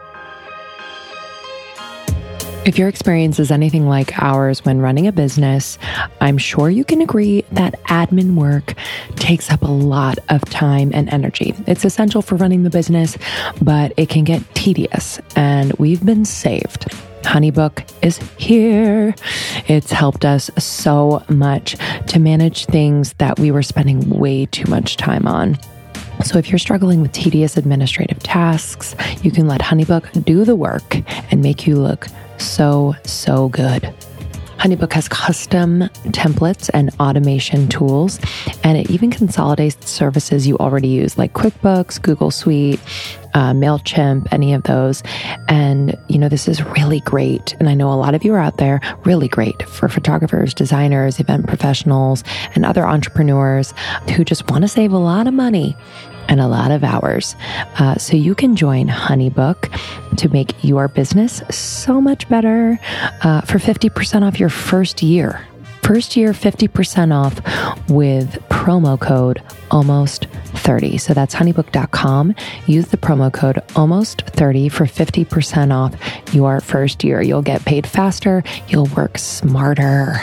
If your experience is anything like ours when running a business, I'm sure you can agree that admin work takes up a lot of time and energy. It's essential for running the business, but it can get tedious, and we've been saved. HoneyBook is here. It's helped us so much to manage things that we were spending way too much time on. So if you're struggling with tedious administrative tasks, you can let HoneyBook do the work and make you look so, so good. HoneyBook has custom templates and automation tools, and it even consolidates services you already use like QuickBooks, Google Suite, uh, MailChimp, any of those. And, you know, this is really great. And I know a lot of you are out there, really great for photographers, designers, event professionals, and other entrepreneurs who just want to save a lot of money and a lot of hours. Uh, so you can join HoneyBook to make your business so much better uh, for fifty percent off your first year. First year fifty percent off with promo code almost thirty. So that's honeybook dot com. Use the promo code almost thirty for fifty percent off your first year. You'll get paid faster. You'll work smarter.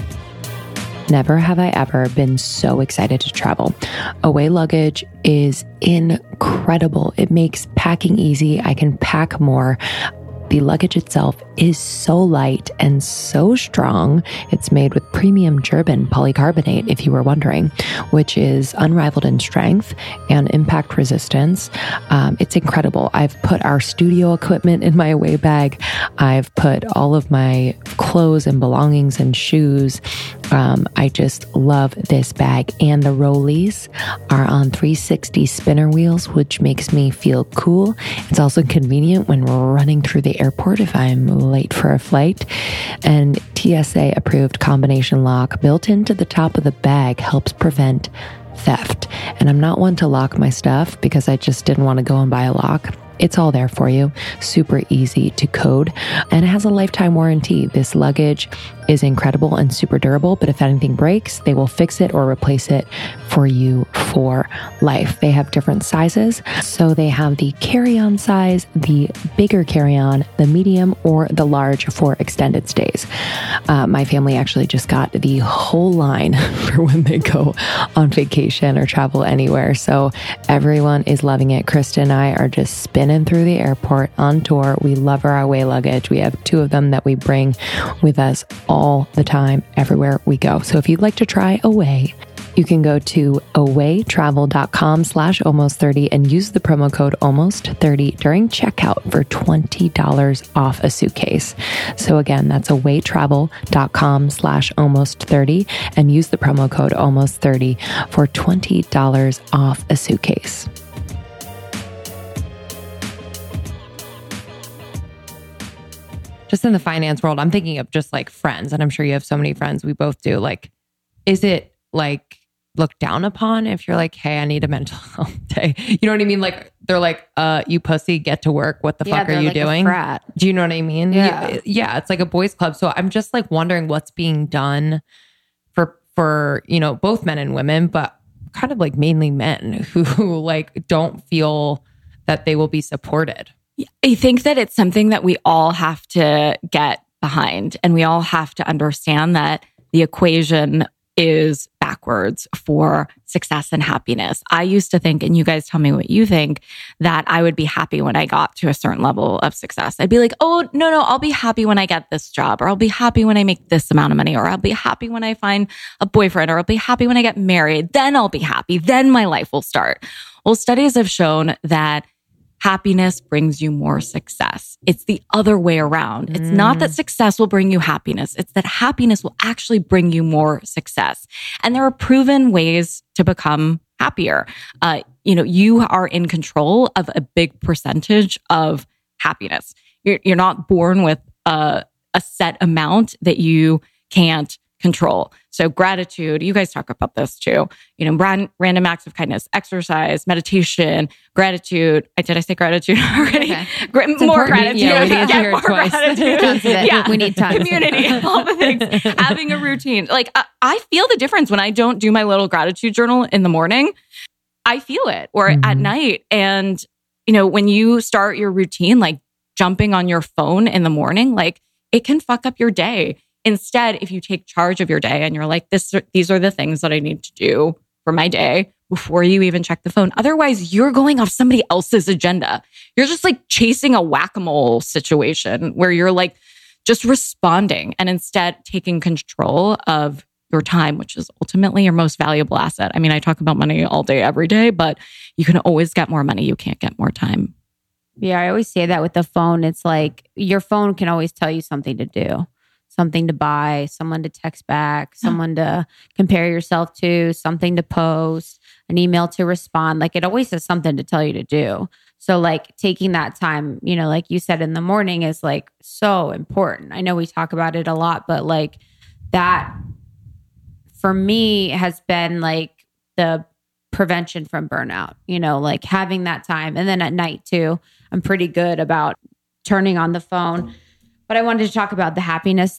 Never have I ever been so excited to travel. Away luggage is incredible. It makes packing easy. I can pack more. The luggage itself is so light and so strong. It's made with premium German polycarbonate, if you were wondering, which is unrivaled in strength and impact resistance. Um, it's incredible. I've put our studio equipment in my away bag. I've put all of my clothes and belongings and shoes. Um, I just love this bag. And the rollies are on three sixty spinner wheels, which makes me feel cool. It's also convenient when we're running through the airport if I'm late for a flight. And T S A approved combination lock built into the top of the bag helps prevent theft. And I'm not one to lock my stuff because I just didn't want to go and buy a lock. It's all there for you. Super easy to code. And it has a lifetime warranty. This luggage is incredible and super durable, but if anything breaks, they will fix it or replace it for you for life. They have different sizes. So they have the carry-on size, the bigger carry-on, the medium, or the large for extended stays. Uh, my family actually just got the whole line for when they go on vacation or travel anywhere. So everyone is loving it. Krista and I are just spinning through the airport on tour. We love our away luggage. We have two of them that we bring with us all the time, everywhere we go. So if you'd like to try Away, you can go to awaytravel.com slash almost 30 and use the promo code almost 30 during checkout for twenty dollars off a suitcase. So again, that's awaytravel.com slash almost 30 and use the promo code almost 30 for twenty dollars off a suitcase. Just in the finance world, I'm thinking of just like friends, and I'm sure you have so many friends. We both do. Like, is it like looked down upon if you're like, hey, I need a mental health day? You know what I mean? Like, they're like, uh, you pussy, get to work. What the Yeah, fuck are they're you like a doing? frat. Do you know what I mean? Yeah. Yeah, it's like a boys club. So I'm just like wondering what's being done for, for, you know, both men and women, but kind of like mainly men who like don't feel that they will be supported. I think that it's something that we all have to get behind, and we all have to understand that the equation is backwards for success and happiness. I used to think, and you guys tell me what you think, that I would be happy when I got to a certain level of success. I'd be like, oh, no, no, I'll be happy when I get this job, or I'll be happy when I make this amount of money, or I'll be happy when I find a boyfriend, or I'll be happy when I get married. Then I'll be happy. Then my life will start. Well, studies have shown that happiness brings you more success. It's the other way around. It's not that success will bring you happiness. It's that happiness will actually bring you more success. And there are proven ways to become happier. Uh, you know, you are in control of a big percentage of happiness. You're, you're not born with a, a set amount that you can't control. So gratitude, you guys talk about this too. You know, ran, random acts of kindness, exercise, meditation, gratitude. I did I say gratitude already? Okay. Gra- more important. gratitude. Yeah, we need to hear it more twice. gratitude. Yeah, We need tons. community, all the things. Having a routine. Like I, I feel the difference when I don't do my little gratitude journal in the morning. I feel it, or mm-hmm. at night. And you know, when you start your routine, like jumping on your phone in the morning, like it can fuck up your day. Instead, if you take charge of your day and you're like, this, these are the things that I need to do for my day before you even check the phone. Otherwise, you're going off somebody else's agenda. You're just like chasing a whack-a-mole situation where you're like just responding and instead taking control of your time, which is ultimately your most valuable asset. I mean, I talk about money all day, every day, but you can always get more money. You can't get more time. Yeah, I always say that with the phone. It's like your phone can always tell you something to do. Something to buy, someone to text back, someone to compare yourself to, something to post, an email to respond. Like it always has something to tell you to do. So like taking that time, you know, like you said in the morning is like so important. I know we talk about it a lot, but like that for me has been like the prevention from burnout, you know, like having that time. And then at night too, I'm pretty good about turning on the phone. But I wanted to talk about the happiness thing.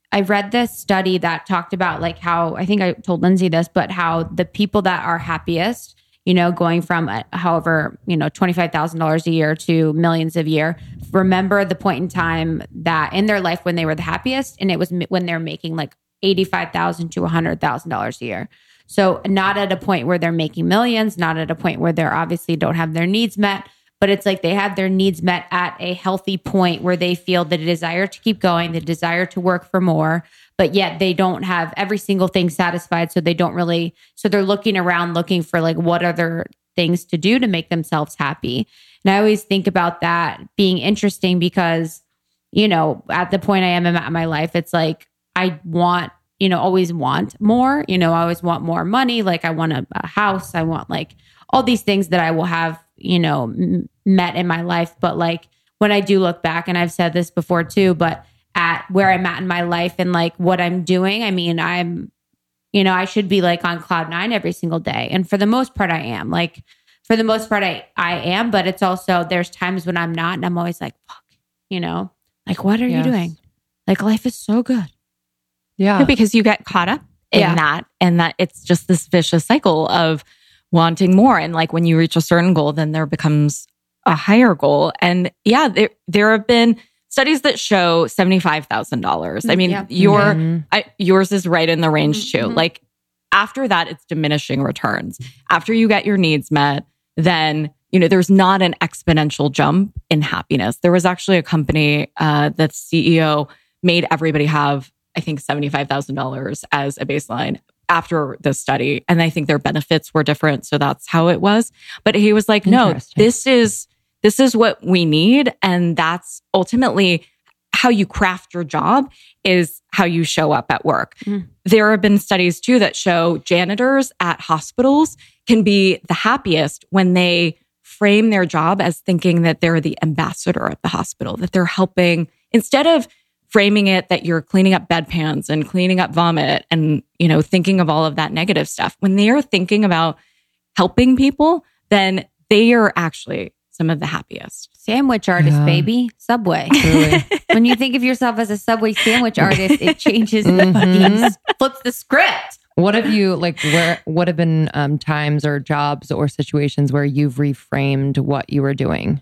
I read this study that talked about like how, I think I told Lindsay this, but how the people that are happiest, you know, going from uh, however, you know, twenty-five thousand dollars a year to millions a year, remember the point in time that in their life when they were the happiest, and it was m- when they're making like eighty-five thousand dollars to one hundred thousand dollars a year. So not at a point where they're making millions, not at a point where they're obviously don't have their needs met, but it's like they have their needs met at a healthy point where they feel the desire to keep going, the desire to work for more, but yet they don't have every single thing satisfied. So they don't really, so they're looking around looking for like what other things to do to make themselves happy. And I always think about that being interesting because, you know, at the point I am in my life, it's like, I want, you know, always want more, you know, I always want more money. Like I want a, a house. I want like all these things that I will have, you know, m- met in my life. But like when I do look back, and I've said this before too, but at where I'm at in my life and like what I'm doing, I mean, I'm, you know, I should be like on cloud nine every single day. And for the most part, I am like, for the most part, I, I am, but it's also, there's times when I'm not, and I'm always like, fuck, you know, like, what are Yes. you doing? Like life is so good. Yeah. Because you get caught up in Yeah. that, and that it's just this vicious cycle of wanting more. And like when you reach a certain goal, then there becomes a higher goal. And yeah, there, there have been studies that show seventy-five thousand dollars. I mean, Yeah. your Mhm. I, yours is right in the range too. Mhm. Like after that, it's diminishing returns. After you get your needs met, then, you know, there's not an exponential jump in happiness. There was actually a company uh, that C E O made everybody have, I think, seventy-five thousand dollars as a baseline after the study. And I think their benefits were different. So that's how it was. But he was like, no, Interesting. this is, this is what we need. And that's ultimately how you craft your job is how you show up at work. Mm. There have been studies too that show janitors at hospitals can be the happiest when they frame their job as thinking that they're the ambassador of the hospital, that they're helping, instead of framing it that you're cleaning up bedpans and cleaning up vomit and, you know, thinking of all of that negative stuff. When they are thinking about helping people, then they are actually some of the happiest. Sandwich artist, Yeah. baby. Subway. Truly. When you think of yourself as a Subway sandwich artist, it changes the Mhm. fucking, flips the script. What have you like? Where what have been um, times or jobs or situations where you've reframed what you were doing?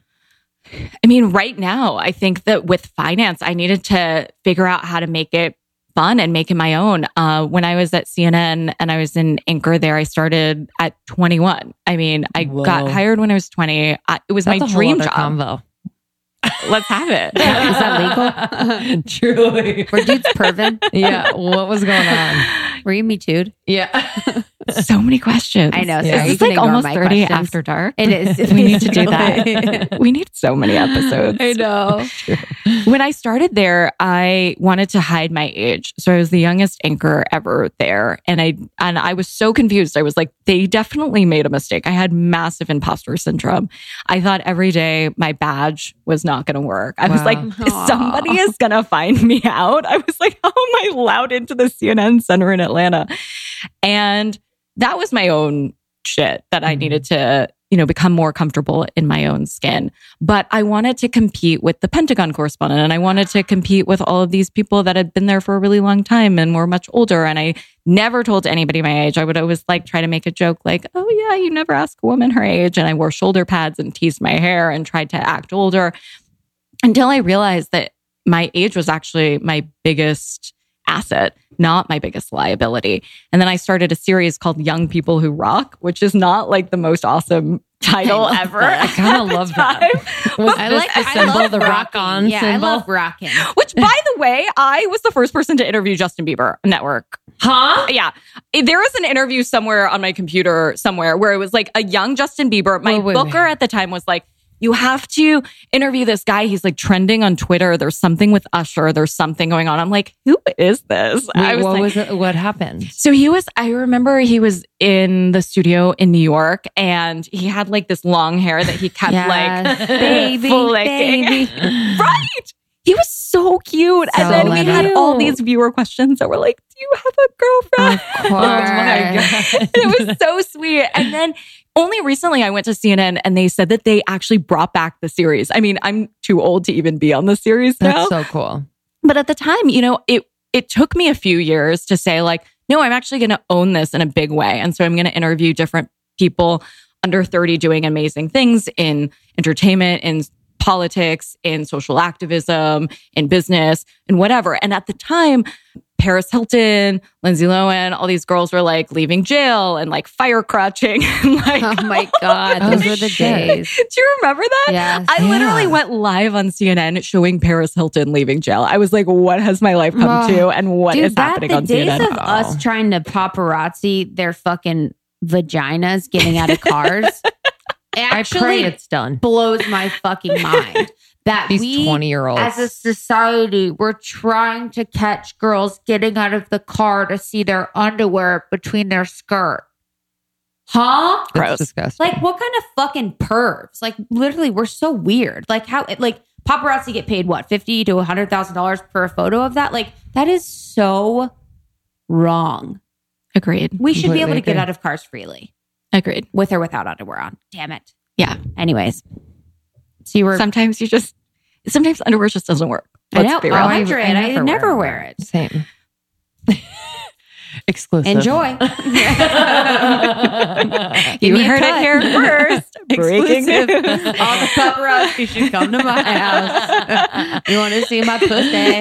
I mean, right now, I think that with finance, I needed to figure out how to make it fun and make it my own. Uh, when I was at C N N and I was an anchor there, I started at twenty-one. I mean, I Whoa. got hired when I was twenty. I, it was That's my a whole dream other job. convo. Let's have it. Is that legal? Truly. Were dudes perving? Yeah. What was going on? Were you me too'd? Yeah. So many questions. I know. Yeah. Sorry, you It's can like ignore almost my thirty questions. after dark. It is. We need to do that. We need so many episodes. I know. When I started there, I wanted to hide my age. So I was the youngest anchor ever there. And I and I was so confused. I was like, they definitely made a mistake. I had massive imposter syndrome. I thought every day my badge was not going to work. I was Wow. like, Aw. somebody is going to find me out. I was like, how am I allowed into the C N N Center in Atlanta? And that was my own shit that I Mhm. needed to, you know, become more comfortable in my own skin. But I wanted to compete with the Pentagon correspondent, and I wanted to compete with all of these people that had been there for a really long time and were much older. And I never told anybody my age. I would always like try to make a joke like, oh yeah, you never ask a woman her age. And I wore shoulder pads and teased my hair and tried to act older until I realized that my age was actually my biggest asset, not my biggest liability. And then I started a series called Young People Who Rock, which is not like the most awesome title I love ever. that. I kind of love that. Was I this like the I symbol, love the rock rocking. on Yeah, symbol? I love rocking. Which, by the way, I was the first person to interview Justin Bieber Network. Huh? Yeah. There was an interview somewhere on my computer somewhere where it was like a young Justin Bieber. My Wait, wait, booker wait. at the time was like, you have to interview this guy. He's like trending on Twitter. There's something with Usher. There's something going on. I'm like, who is this? Wait, I was what like, was it? What happened? so he was, I remember he was in the studio in New York and he had like this long hair that he kept Yes. like Baby, flicking. baby. Right. He was so cute. So and then we had cute. all these viewer questions that were like, do you have a girlfriend? Of course. Oh my God. It was so sweet. And then only recently I went to C N N and they said that they actually brought back the series. I mean, I'm too old to even be on the series now. That's so cool. But at the time, you know, it it took me a few years to say like, no, I'm actually going to own this in a big way. And so I'm going to interview different people under thirty doing amazing things in entertainment, in politics, in social activism, in business, and whatever. And at the time, Paris Hilton, Lindsay Lohan, all these girls were like leaving jail and like fire crotching. And like, Oh my God. Those were the days. do you remember that? Yes. I Yeah. literally went live on C N N showing Paris Hilton leaving jail. I was like, what has my life come Oh, to and what Dude, is that, happening the on days C N N? of us trying to paparazzi their fucking vaginas getting out of cars I actually pray it's done. blows my fucking mind. That These we, twenty year olds. as a society, we're trying to catch girls getting out of the car to see their underwear between their skirt. Huh? That's Gross. disgusting. Like, what kind of fucking pervs? Like, literally, we're so weird. Like, how, like, paparazzi get paid what, fifty to one hundred thousand dollars per photo of that? Like, that is so wrong. Agreed. We should be Completely able to get agree. out of cars freely Agreed. with or without underwear on. Damn it. Yeah. Anyways. So you were, Sometimes you just, sometimes underwear just doesn't work. I Let's know, be one real. hundred. I never wear it. Same. Exclusive. Enjoy. You me a heard cut. it here first. Breaking Exclusive. news. All the paparazzi should come to my house. You want to see my pussy?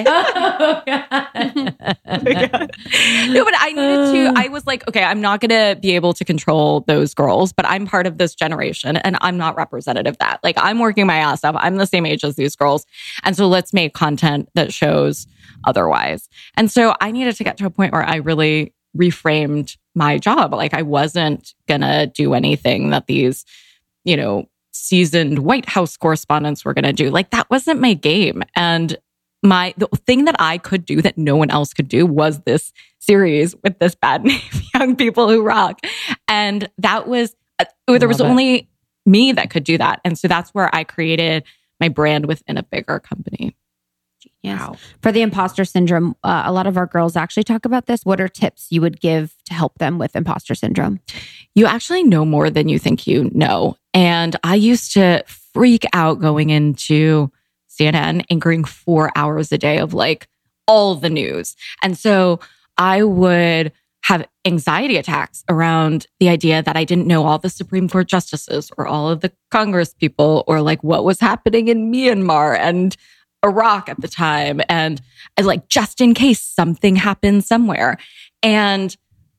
No, but I needed to. I was like, okay, I'm not going to be able to control those girls, but I'm part of this generation and I'm not representative of that. Like, I'm working my ass off. I'm the same age as these girls. And so let's make content that shows otherwise. And so I needed to get to a point where I really reframed my job. Like, I wasn't going to do anything that these, you know, seasoned White House correspondents were going to do. Like, that wasn't my game. And my the thing that I could do that no one else could do was this series with this bad name, Young People Who Rock. And that was, uh, there was Love it. only me that could do that. And so that's where I created my brand within a bigger company. Yes. Wow. For the imposter syndrome, uh, a lot of our girls actually talk about this. What are tips you would give to help them with imposter syndrome? You actually know more than you think you know. And I used to freak out going into C N N, anchoring four hours a day of like all the news. And so I would have anxiety attacks around the idea that I didn't know all the Supreme Court justices or all of the Congress people or like what was happening in Myanmar and Iraq at the time. And I like, just in case something happened somewhere. And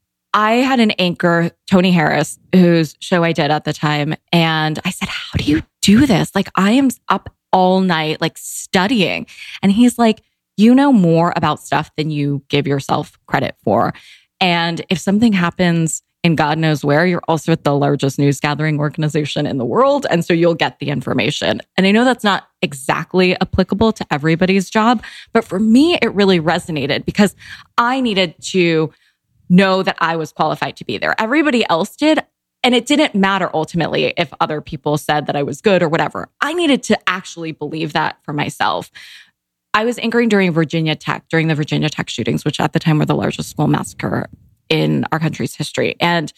I had an anchor, Tony Harris, whose show I did at the time. And I said, how do you do this? Like, I am up all night, like studying. And he's like, you know more about stuff than you give yourself credit for. And if something happens in God knows where, you're also at the largest news gathering organization in the world. And so you'll get the information. And I know that's not exactly applicable to everybody's job, but for me, it really resonated because I needed to know that I was qualified to be there. Everybody else did. And it didn't matter ultimately if other people said that I was good or whatever. I needed to actually believe that for myself. I was anchoring during Virginia Tech, during the Virginia Tech shootings, which at the time were the largest school massacre in our country's history. And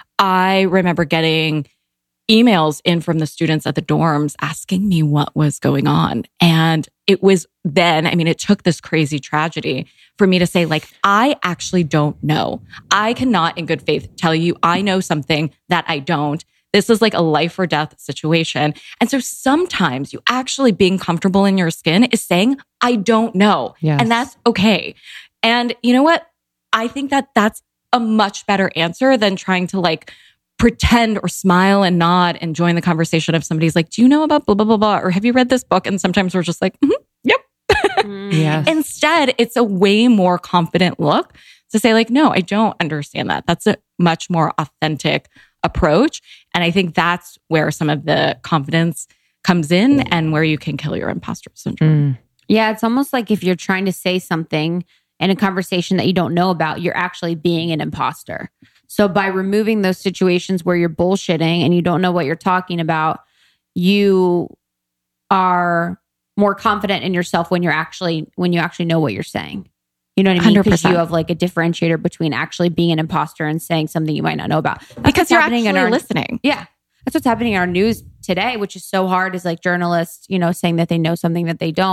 I remember getting emails in from the students at the dorms asking me what was going on. And it was then, I mean, it took this crazy tragedy for me to say, like, I actually don't know. I cannot in good faith tell you I know something that I don't. This is like a life or death situation. And so sometimes you actually being comfortable in your skin is saying, I don't know. Yes. And that's okay. And you know what? I think that that's a much better answer than trying to like pretend or smile and nod and join the conversation if somebody's like, do you know about blah, blah, blah, blah? Or have you read this book? And sometimes we're just like, mm-hmm, yep. Yes. Instead, it's a way more confident look to say like, no, I don't understand that. That's a much more authentic approach. And I think that's where some of the confidence comes in and where you can kill your imposter syndrome. Mm. Yeah, it's almost like if you're trying to say something in a conversation that you don't know about, you're actually being an imposter. So by removing those situations where you're bullshitting and you don't know what you're talking about, you are more confident in yourself when you're actually when you actually know what you're saying. You know what I mean? one hundred Because percent. you have like a differentiator between actually being an imposter and saying something you might not know about. That's Because what's you're happening actually in our listening. Yeah. That's what's happening in our news today, which is so hard, is like journalists, you know, saying that they know something that they don't.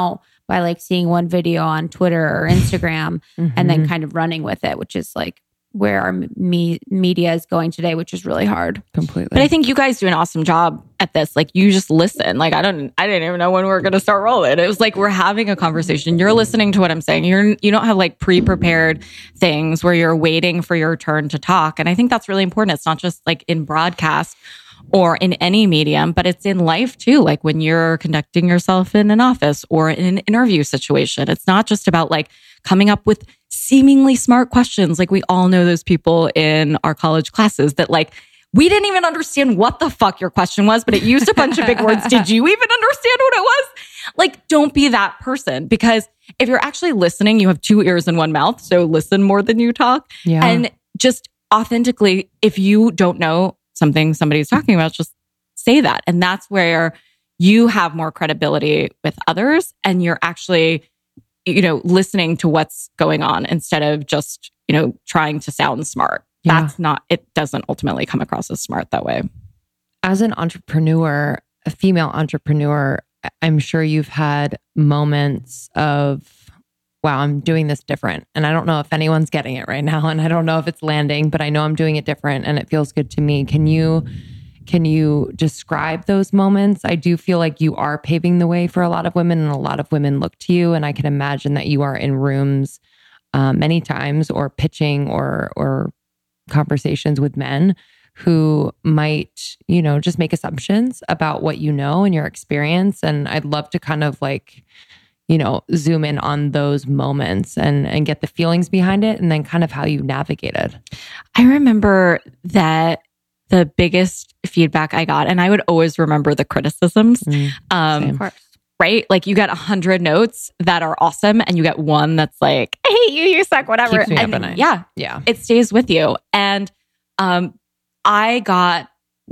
by like seeing one video on Twitter or Instagram Mm-hmm. and then kind of running with it, which is like where our me- media is going today, which is really hard. Completely. But I think you guys do an awesome job at this. Like you just listen. Like I don't, I didn't even know when we were going to start rolling. It was like we're having a conversation. You're listening to what I'm saying. You're you don't have like pre-prepared things where you're waiting for your turn to talk. And I think that's really important. It's not just like in broadcast or in any medium, but it's in life too. Like when you're conducting yourself in an office or in an interview situation, it's not just about like coming up with seemingly smart questions. Like we all know those people in our college classes that like, we didn't even understand what the fuck your question was, but it used a bunch of big words. Did you even understand what it was? Like, don't be that person, because if you're actually listening, you have two ears and one mouth. So listen more than you talk. Yeah. And just authentically, if you don't know something somebody's talking about, just say that. And that's where you have more credibility with others and you're actually, you know, listening to what's going on instead of just, you know, trying to sound smart. Yeah. That's not, it doesn't ultimately come across as smart that way. As an entrepreneur, a female entrepreneur, I'm sure you've had moments of, wow, I'm doing this different. And I don't know if anyone's getting it right now. And I don't know if it's landing, but I know I'm doing it different and it feels good to me. Can you, can you describe those moments? I do feel like you are paving the way for a lot of women and a lot of women look to you. And I can imagine that you are in rooms um, many times or pitching or, or conversations with men who might, you know, just make assumptions about what you know and your experience. And I'd love to kind of like, you know, zoom in on those moments and, and get the feelings behind it and then kind of how you navigated. I remember that the biggest feedback I got, and I would always remember the criticisms, Mm, um, same. Of course. right? Like you get a hundred notes that are awesome and you get one that's like, I hate you, you suck, whatever. Keeps me up And at night. yeah, Yeah. it stays with you. And um, I got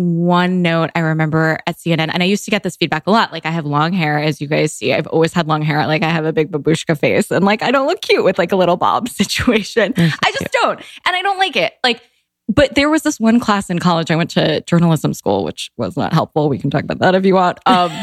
one note I remember at C N N, and I used to get this feedback a lot. Like I have long hair, as you guys see. I've always had long hair. Like I have a big babushka face, and like I don't look cute with like a little bob situation. That's I just don't, and I don't like it. Like, but there was this one class in college. I went to journalism school, which was not helpful. We can talk about that if you want. Um,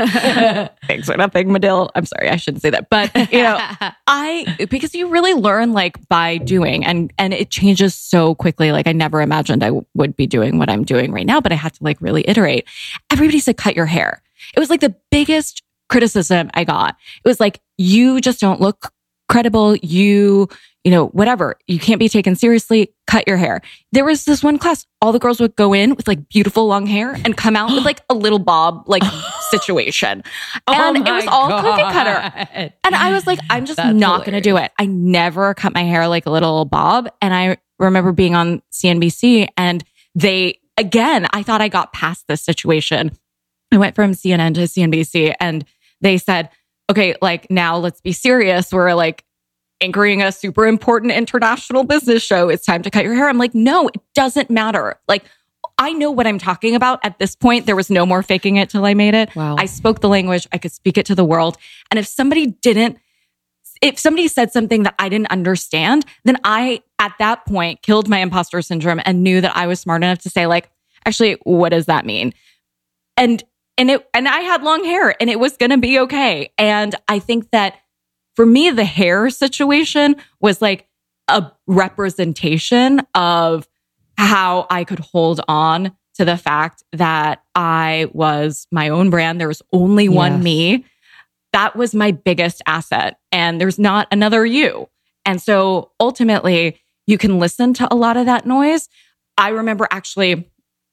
thanks for nothing, Medill. I'm sorry, I shouldn't say that, but you know, I because you really learn like by doing, and and it changes so quickly. Like I never imagined I w- would be doing what I'm doing right now, but I had to like really iterate. Everybody said cut your hair. It was like the biggest criticism I got. It was like, you just don't look credible. You, you know, whatever. You can't be taken seriously. Cut your hair. There was this one class, all the girls would go in with like beautiful long hair and come out with like a little bob like situation. And Oh it was my all God. cookie cutter. And I was like, I'm just That's not going to do hilarious. it. I never cut my hair like a little bob. And I remember being on C N B C and they, again, I thought I got past this situation. I went from C N N to C N B C and they said, okay, like now let's be serious. We're like anchoring a super important international business show. It's time to cut your hair. I'm like, no, it doesn't matter. Like, I know what I'm talking about at this point. There was no more faking it till I made it. Wow. I spoke the language. I could speak it to the world. And if somebody didn't, if somebody said something that I didn't understand, then I, at that point, killed my imposter syndrome and knew that I was smart enough to say like, actually, what does that mean? And, and it, and I had long hair and it was going to be okay. And I think that for me, the hair situation was like a representation of how I could hold on to the fact that I was my own brand. There was only one Yes. me. That was my biggest asset. And there's not another you. And so ultimately, you can listen to a lot of that noise. I remember actually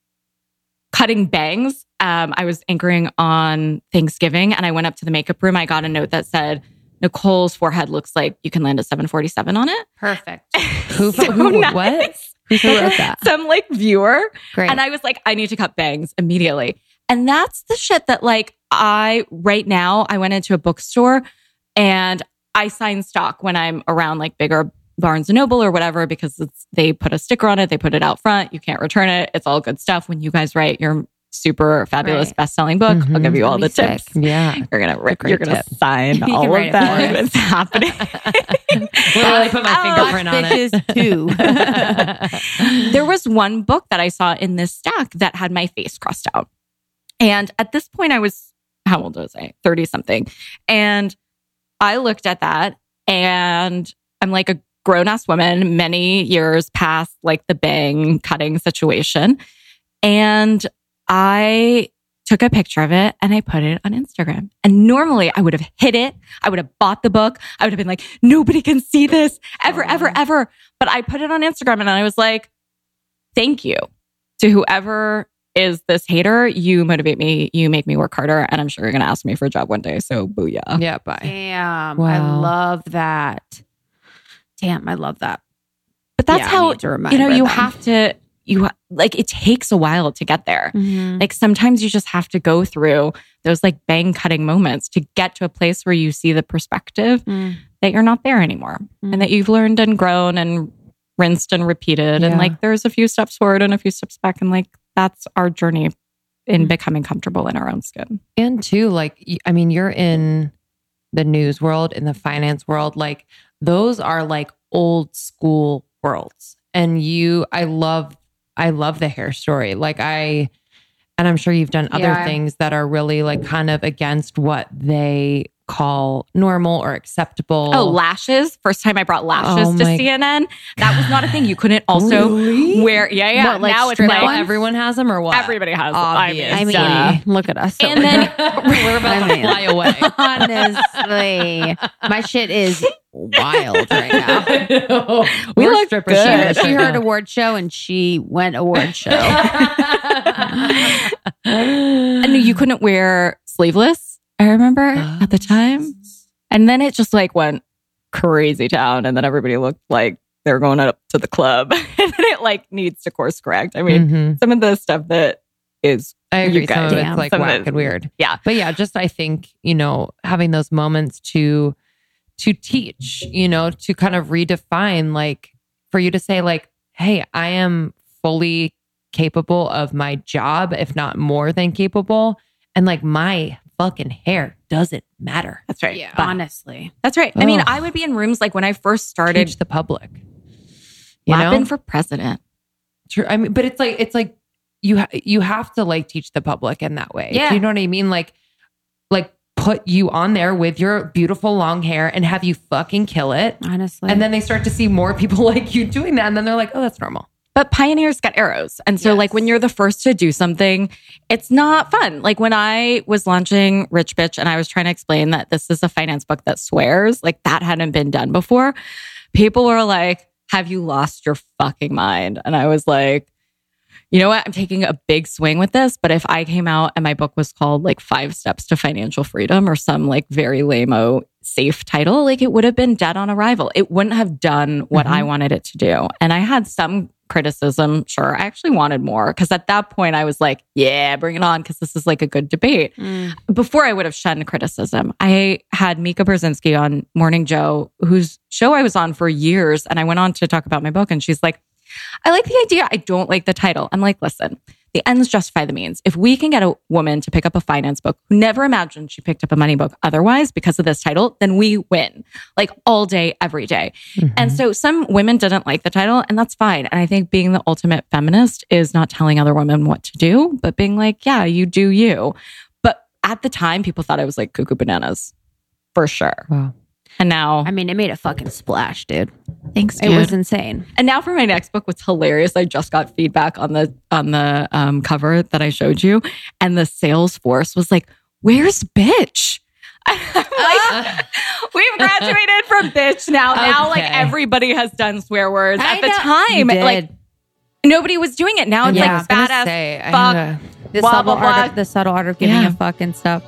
cutting bangs. Um, I was anchoring on Thanksgiving and I went up to the makeup room. I got a note that said, Nicole's forehead looks like you can land a seven forty-seven on it. Perfect. Who, So who nice. what? Who wrote that? Some like viewer. Great. And I was like, I need to cut bangs immediately. And that's the shit that like I, right now, I went into a bookstore and I sign stock when I'm around like bigger Barnes and Noble or whatever, because it's, they put a sticker on it. They put it out front. You can't return it. It's all good stuff. When you guys write your super fabulous Right. best-selling book, I'll Mhm. give you all the That'd be tips. sick. Yeah. You're gonna rip, great you're gonna tip. sign You all can of write it them. for us. It's happening. Really put my Oh, fingerprint on Bitches it. too. There was one book that I saw in this stack that had my face crossed out. And at this point, I was, how old was I? thirty something. And I looked at that and I'm like a grown ass woman, many years past like the bang cutting situation. And I took a picture of it and I put it on Instagram. And normally I would have hid it. I would have bought the book. I would have been like, nobody can see this ever, oh. ever, ever. But I put it on Instagram and I was like, thank you to whoever is this hater. You motivate me. You make me work harder. And I'm sure you're going to ask me for a job one day. So booyah. Yeah, bye. Damn. Wow. I love that. Damn, I love that. But that's yeah, how, you know, you them. have to, you like, it takes a while to get there. Mm-hmm. Like sometimes you just have to go through those like bang cutting moments to get to a place where you see the perspective mm. that you're not there anymore Mm. and that you've learned and grown and rinsed and repeated. Yeah. And like, there's a few steps forward and a few steps back. And like, that's our journey in becoming comfortable in our own skin. And too, like, y- I mean, you're in the news world, in the finance world, like those are like old school worlds. And you, I love, I love the hair story. Like I, and I'm sure you've done other Yeah. things that are really like kind of against what they call normal or acceptable. Oh, lashes. First time I brought lashes Oh to my C N N. That was not a thing. You couldn't also Really? wear. Yeah, yeah. What, like now it's strip like ones? everyone has them or what? everybody has. Obvious. I I mean, mean, duh. look at us. And then We're about I to mean- fly away. honestly, my shit is wild right now. We We're look stripper good. shit She right heard now. award show and she went award show. and you couldn't wear sleeveless. I remember at the time. And then it just like went crazy town. And then everybody looked like they were going up to the club. And then it like needs to course correct. I mean, Mhm. some of the stuff that is, I agree. you Some guys- of Damn. it's like some of whack it- and weird. yeah. But yeah, just I think, you know, having those moments to to teach, you know, to kind of redefine, like for you to say like, hey, I am fully capable of my job, if not more than capable. And like my fucking hair doesn't matter. That's right. Yeah, But- honestly. That's right. I mean, Ugh. I would be in rooms like when I first started Teach the public. You lapping know? for president. True. I mean, but it's like, it's like you, ha- you have to like teach the public in that way. Yeah. Do you know what I mean? Like, like put you on there with your beautiful long hair and have you fucking kill it. Honestly. And then they start to see more people like you doing that. And then they're like, oh, that's normal. But pioneers get arrows. And so Yes. like when you're the first to do something, it's not fun. Like when I was launching Rich Bitch and I was trying to explain that this is a finance book that swears, like that hadn't been done before. People were like, have you lost your fucking mind? And I was like, you know what? I'm taking a big swing with this. But if I came out and my book was called like Five Steps to Financial Freedom or some like very lame-o safe title, like it would have been dead on arrival. It wouldn't have done what Mhm. I wanted it to do. And I had some criticism. Sure. I actually wanted more because at that point I was like, yeah, bring it on because this is like a good debate. Mm. Before I would have shunned criticism, I had Mika Brzezinski on Morning Joe, whose show I was on for years. And I went on to talk about my book and she's like, I like the idea. I don't like the title. I'm like, listen, the ends justify the means. If we can get a woman to pick up a finance book who never imagined she picked up a money book otherwise because of this title, then we win like all day, every day. Mm-hmm. And so some women didn't like the title and that's fine. And I think being the ultimate feminist is not telling other women what to do, but being like, yeah, you do you. But at the time, people thought I was like cuckoo bananas for sure. Wow. And now, I mean, it made a fucking splash, dude. thanks, It was insane. And now for my next book, what's hilarious, I just got feedback on the on the um, cover that I showed you, and the sales force was like, "Where's bitch?" I'm like, we've graduated from bitch now. Now, like Okay. everybody has done swear words. I At the know. time, You like did. nobody was doing it. Now it's Yeah, I like was gonna badass. say, I fuck. had The blah, subtle blah, blah. art of the subtle art of giving Yeah. a fuck and stuff.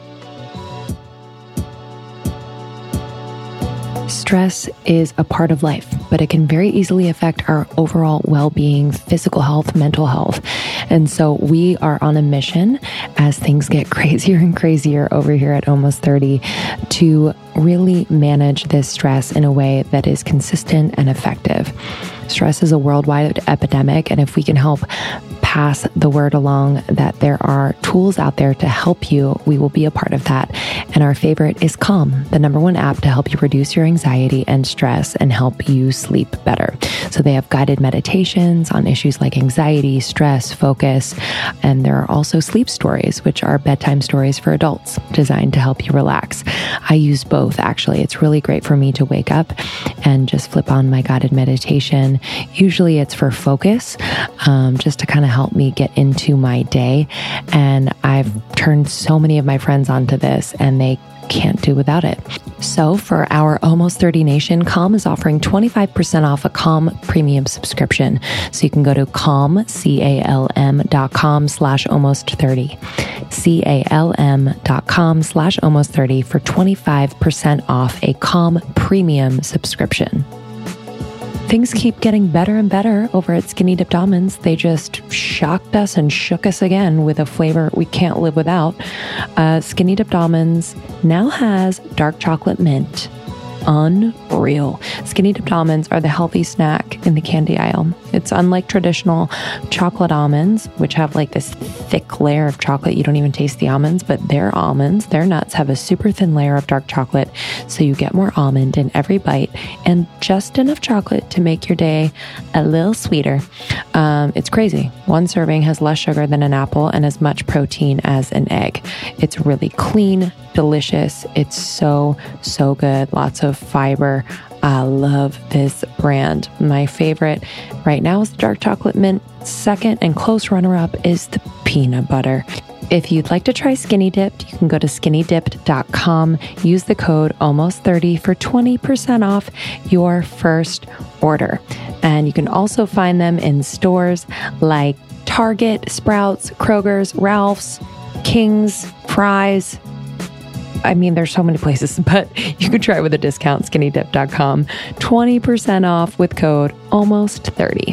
Stress is a part of life, but it can very easily affect our overall well-being, physical health, mental health. And so we are on a mission as things get crazier and crazier over here at Almost thirty to really manage this stress in a way that is consistent and effective. Stress is a worldwide epidemic, and if we can help pass the word along that there are tools out there to help you, we will be a part of that. And our favorite is Calm, the number one app to help you reduce your anxiety and stress and help you sleep better. So they have guided meditations on issues like anxiety, stress, focus, and there are also sleep stories, which are bedtime stories for adults designed to help you relax. I use both, actually. It's really great for me to wake up and just flip on my guided meditation. Usually it's for focus, um, just to kind of help me get into my day. And I've turned so many of my friends onto this, and they can't do without it. So for our Almost thirty Nation, Calm is offering twenty-five percent off a Calm premium subscription. So you can go to calm, C-A-L-M dot com slash almost 30. C-A-L-M dot com slash almost 30 for twenty-five percent off a Calm premium subscription. Things keep getting better and better over at Skinny Dipped Almonds. They just shocked us and shook us again with a flavor we can't live without. Uh, Skinny Dipped Almonds now has dark chocolate mint. Unreal. Skinny Dipped Almonds are the healthy snack in the candy aisle. It's unlike traditional chocolate almonds, which have like this thick layer of chocolate. You don't even taste the almonds, but their almonds, their nuts have a super thin layer of dark chocolate. So you get more almond in every bite and just enough chocolate to make your day a little sweeter. Um, it's crazy. One serving has less sugar than an apple and as much protein as an egg. It's really clean, delicious. It's so, so good. Lots of fiber. I love this brand. My favorite right now is the dark chocolate mint. Second and close runner-up is the peanut butter. If you'd like to try Skinny Dipped, you can go to skinny dipped dot com. Use the code almost thirty for twenty percent off your first order. And you can also find them in stores like Target, Sprouts, Kroger's, Ralph's, King's, Fry's. I mean, there's so many places, but you can try it with a discount, skinny dipped dot com. twenty percent off with code almost thirty.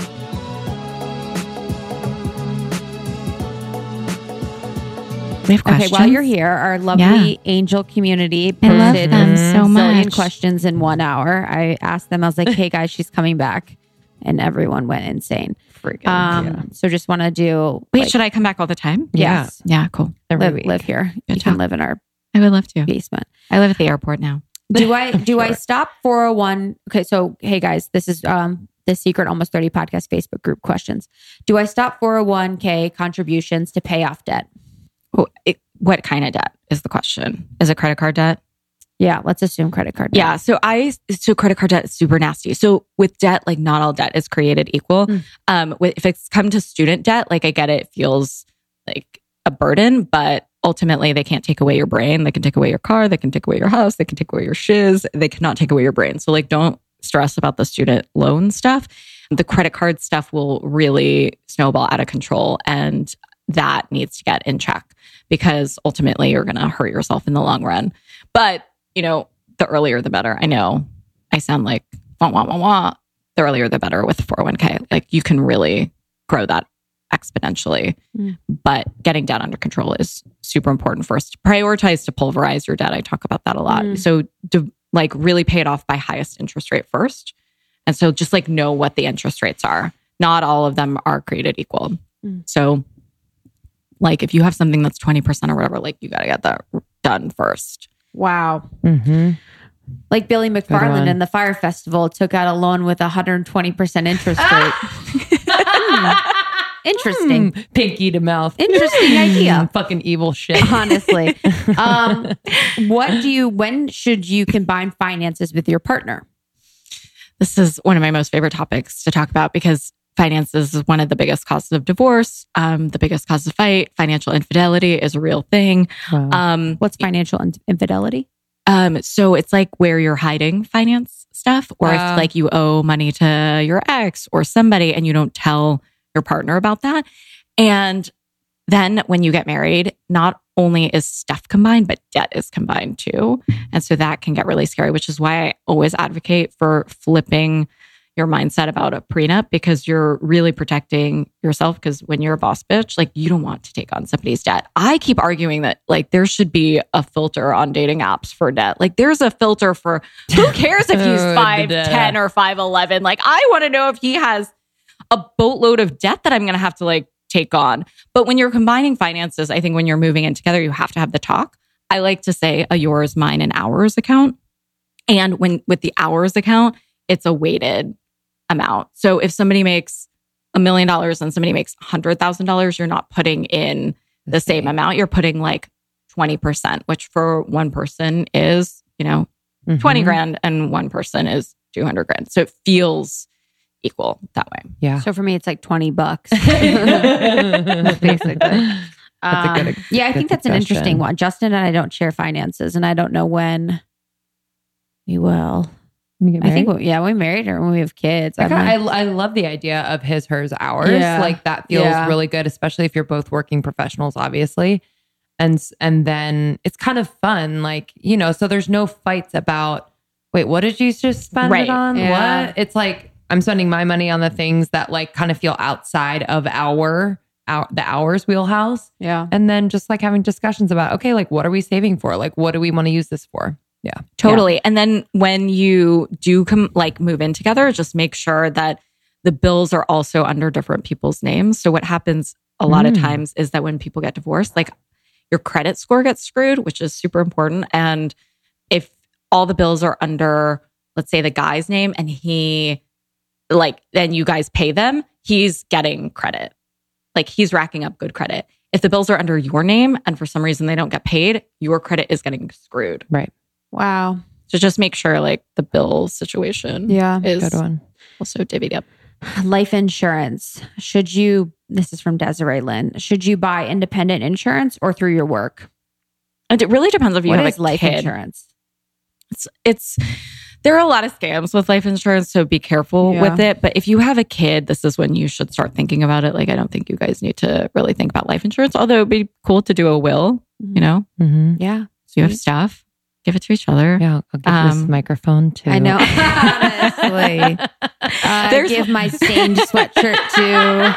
We have questions. Okay, while you're here, our lovely Yeah. angel community I love posted them a so zillion much. questions in one hour. I asked them, I was like, hey guys, she's coming back. And everyone went insane. Freaking, Um, yeah. So just want to do... Wait, like, should I come back all the time? Yes. Yeah, cool. Every Live, week. live here. Good you can talk. live in our I would love to. basement. I live at the airport now. Do I do I Sure. stop four oh one? Okay, so hey guys, this is um the Secret Almost thirty Podcast Facebook group questions. Do I stop four oh one k contributions to pay off debt? Oh, it, what kind of debt is the question? Is it credit card debt? Yeah, let's assume credit card debt. Yeah. So I, so credit card debt is super nasty. So with debt, like not all debt is created equal. Mm. Um, with, if it's come to student debt, like I get it, it feels like a burden, but ultimately they can't take away your brain. They can take away your car. They can take away your house. They can take away your shiz. They cannot take away your brain. So like, don't stress about the student loan stuff. The credit card stuff will really snowball out of control, and that needs to get in check because ultimately you're going to hurt yourself in the long run. But you know, the earlier the better. I know I sound like wah, wah, wah, wah. The earlier the better with the four oh one k. Like you can really grow that exponentially. Mm. But getting debt under control is super important first. Prioritize to pulverize your debt. I talk about that a lot. Mm. So to like really pay it off by highest interest rate first. And so just like know what the interest rates are. Not all of them are created equal. Mm. So like if you have something that's twenty percent or whatever, like you got to get that done first. Wow. Mm-hmm. Like Billy one. McFarland in the Fire Festival took out a loan with one hundred twenty percent interest rate. Hmm. Interesting. Mm, pinky to mouth. Interesting idea. Mm, fucking evil shit. Honestly. Um, what do you, when should you combine finances with your partner? This is one of my most favorite topics to talk about because finances is one of the biggest causes of divorce, um, the biggest cause of fight. Financial infidelity is a real thing. Wow. Um, What's financial in- infidelity? um, so it's like where you're hiding finance stuff, or Oh. if like you owe money to your ex or somebody and you don't tell your partner about that. And then when you get married, not only is stuff combined, but debt is combined too. And so that can get really scary, which is why I always advocate for flipping your mindset about a prenup because you're really protecting yourself. Because when you're a boss bitch, like you don't want to take on somebody's debt. I keep arguing that like there should be a filter on dating apps for debt. Like there's a filter for who cares if he's five ten or five eleven. Like I want to know if he has a boatload of debt that I'm going to have to like take on. But when you're combining finances, I think when you're moving in together, you have to have the talk. I like to say a yours, mine, and ours account. And when with the hours account, it's a weighted amount. So if somebody makes a million dollars and somebody makes one hundred thousand dollars, you're not putting in the same amount. You're putting like twenty percent, which for one person is, you know, mm-hmm. twenty grand and one person is two hundred grand. So it feels equal that way. Yeah. So for me, it's like twenty bucks. Basically. That's a good, um, yeah, I think that's an interesting one. Justin and I don't share finances, and I don't know when we will. I think, we, yeah, we married or when we have kids. I, I, I love the idea of his, hers, ours. Yeah. Like that feels Yeah. really good, especially if you're both working professionals, obviously. And and then it's kind of fun, like, you know, so there's no fights about, wait, what did you just spend Right. it on? Yeah. What? It's like, I'm spending my money on the things that like kind of feel outside of our, our the hours wheelhouse. Yeah. And then just like having discussions about, okay, like what are we saving for? Like, what do we want to use this for? Yeah. Totally. Yeah. And then when you do come like move in together, just make sure that the bills are also under different people's names. So what happens a lot Mm. of times is that when people get divorced, like your credit score gets screwed, which is super important. And if all the bills are under, let's say the guy's name and he like, then you guys pay them, he's getting credit. Like he's racking up good credit. If the bills are under your name and for some reason they don't get paid, your credit is getting screwed. Right. Wow. So just make sure like the bill situation Yeah. is Good one. also divvied up. Life insurance. Should you, this is from Desiree Lynn, should you buy independent insurance or through your work? And it really depends if you What have is a life kid. insurance? It's, it's, there are a lot of scams with life insurance, so be careful Yeah. with it. But if you have a kid, this is when you should start thinking about it. Like, I don't think you guys need to really think about life insurance, although it'd be cool to do a will, you know? Mm-hmm. Yeah. So you have stuff, give it to each other. Yeah. I'll give Um, this microphone to. I know. Honestly. Uh, There's- give my stained sweatshirt to.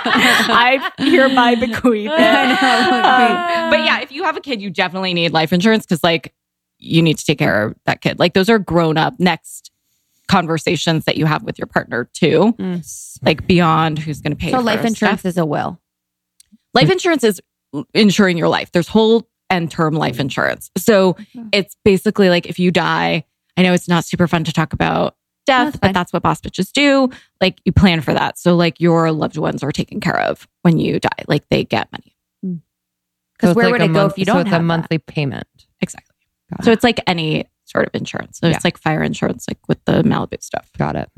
I hereby bequeath it. I know. Uh, but yeah, if you have a kid, you definitely need life insurance because like you need to take care of that kid. Like those are grown up next conversations that you have with your partner too. Mm. Like beyond who's going to pay So for life insurance stuff. is a will. Life insurance is insuring your life. There's whole and term life insurance. So it's basically like if you die, I know it's not super fun to talk about death, That's but fine. that's what boss bitches do. Like you plan for that. So like your loved ones are taken care of when you die. Like they get money. Because it's where like would a it go month- if you so don't it's have a that? monthly payment. Exactly. Got So it. it's like any sort of insurance. So Yeah. it's like fire insurance, like with the Malibu stuff. Got it.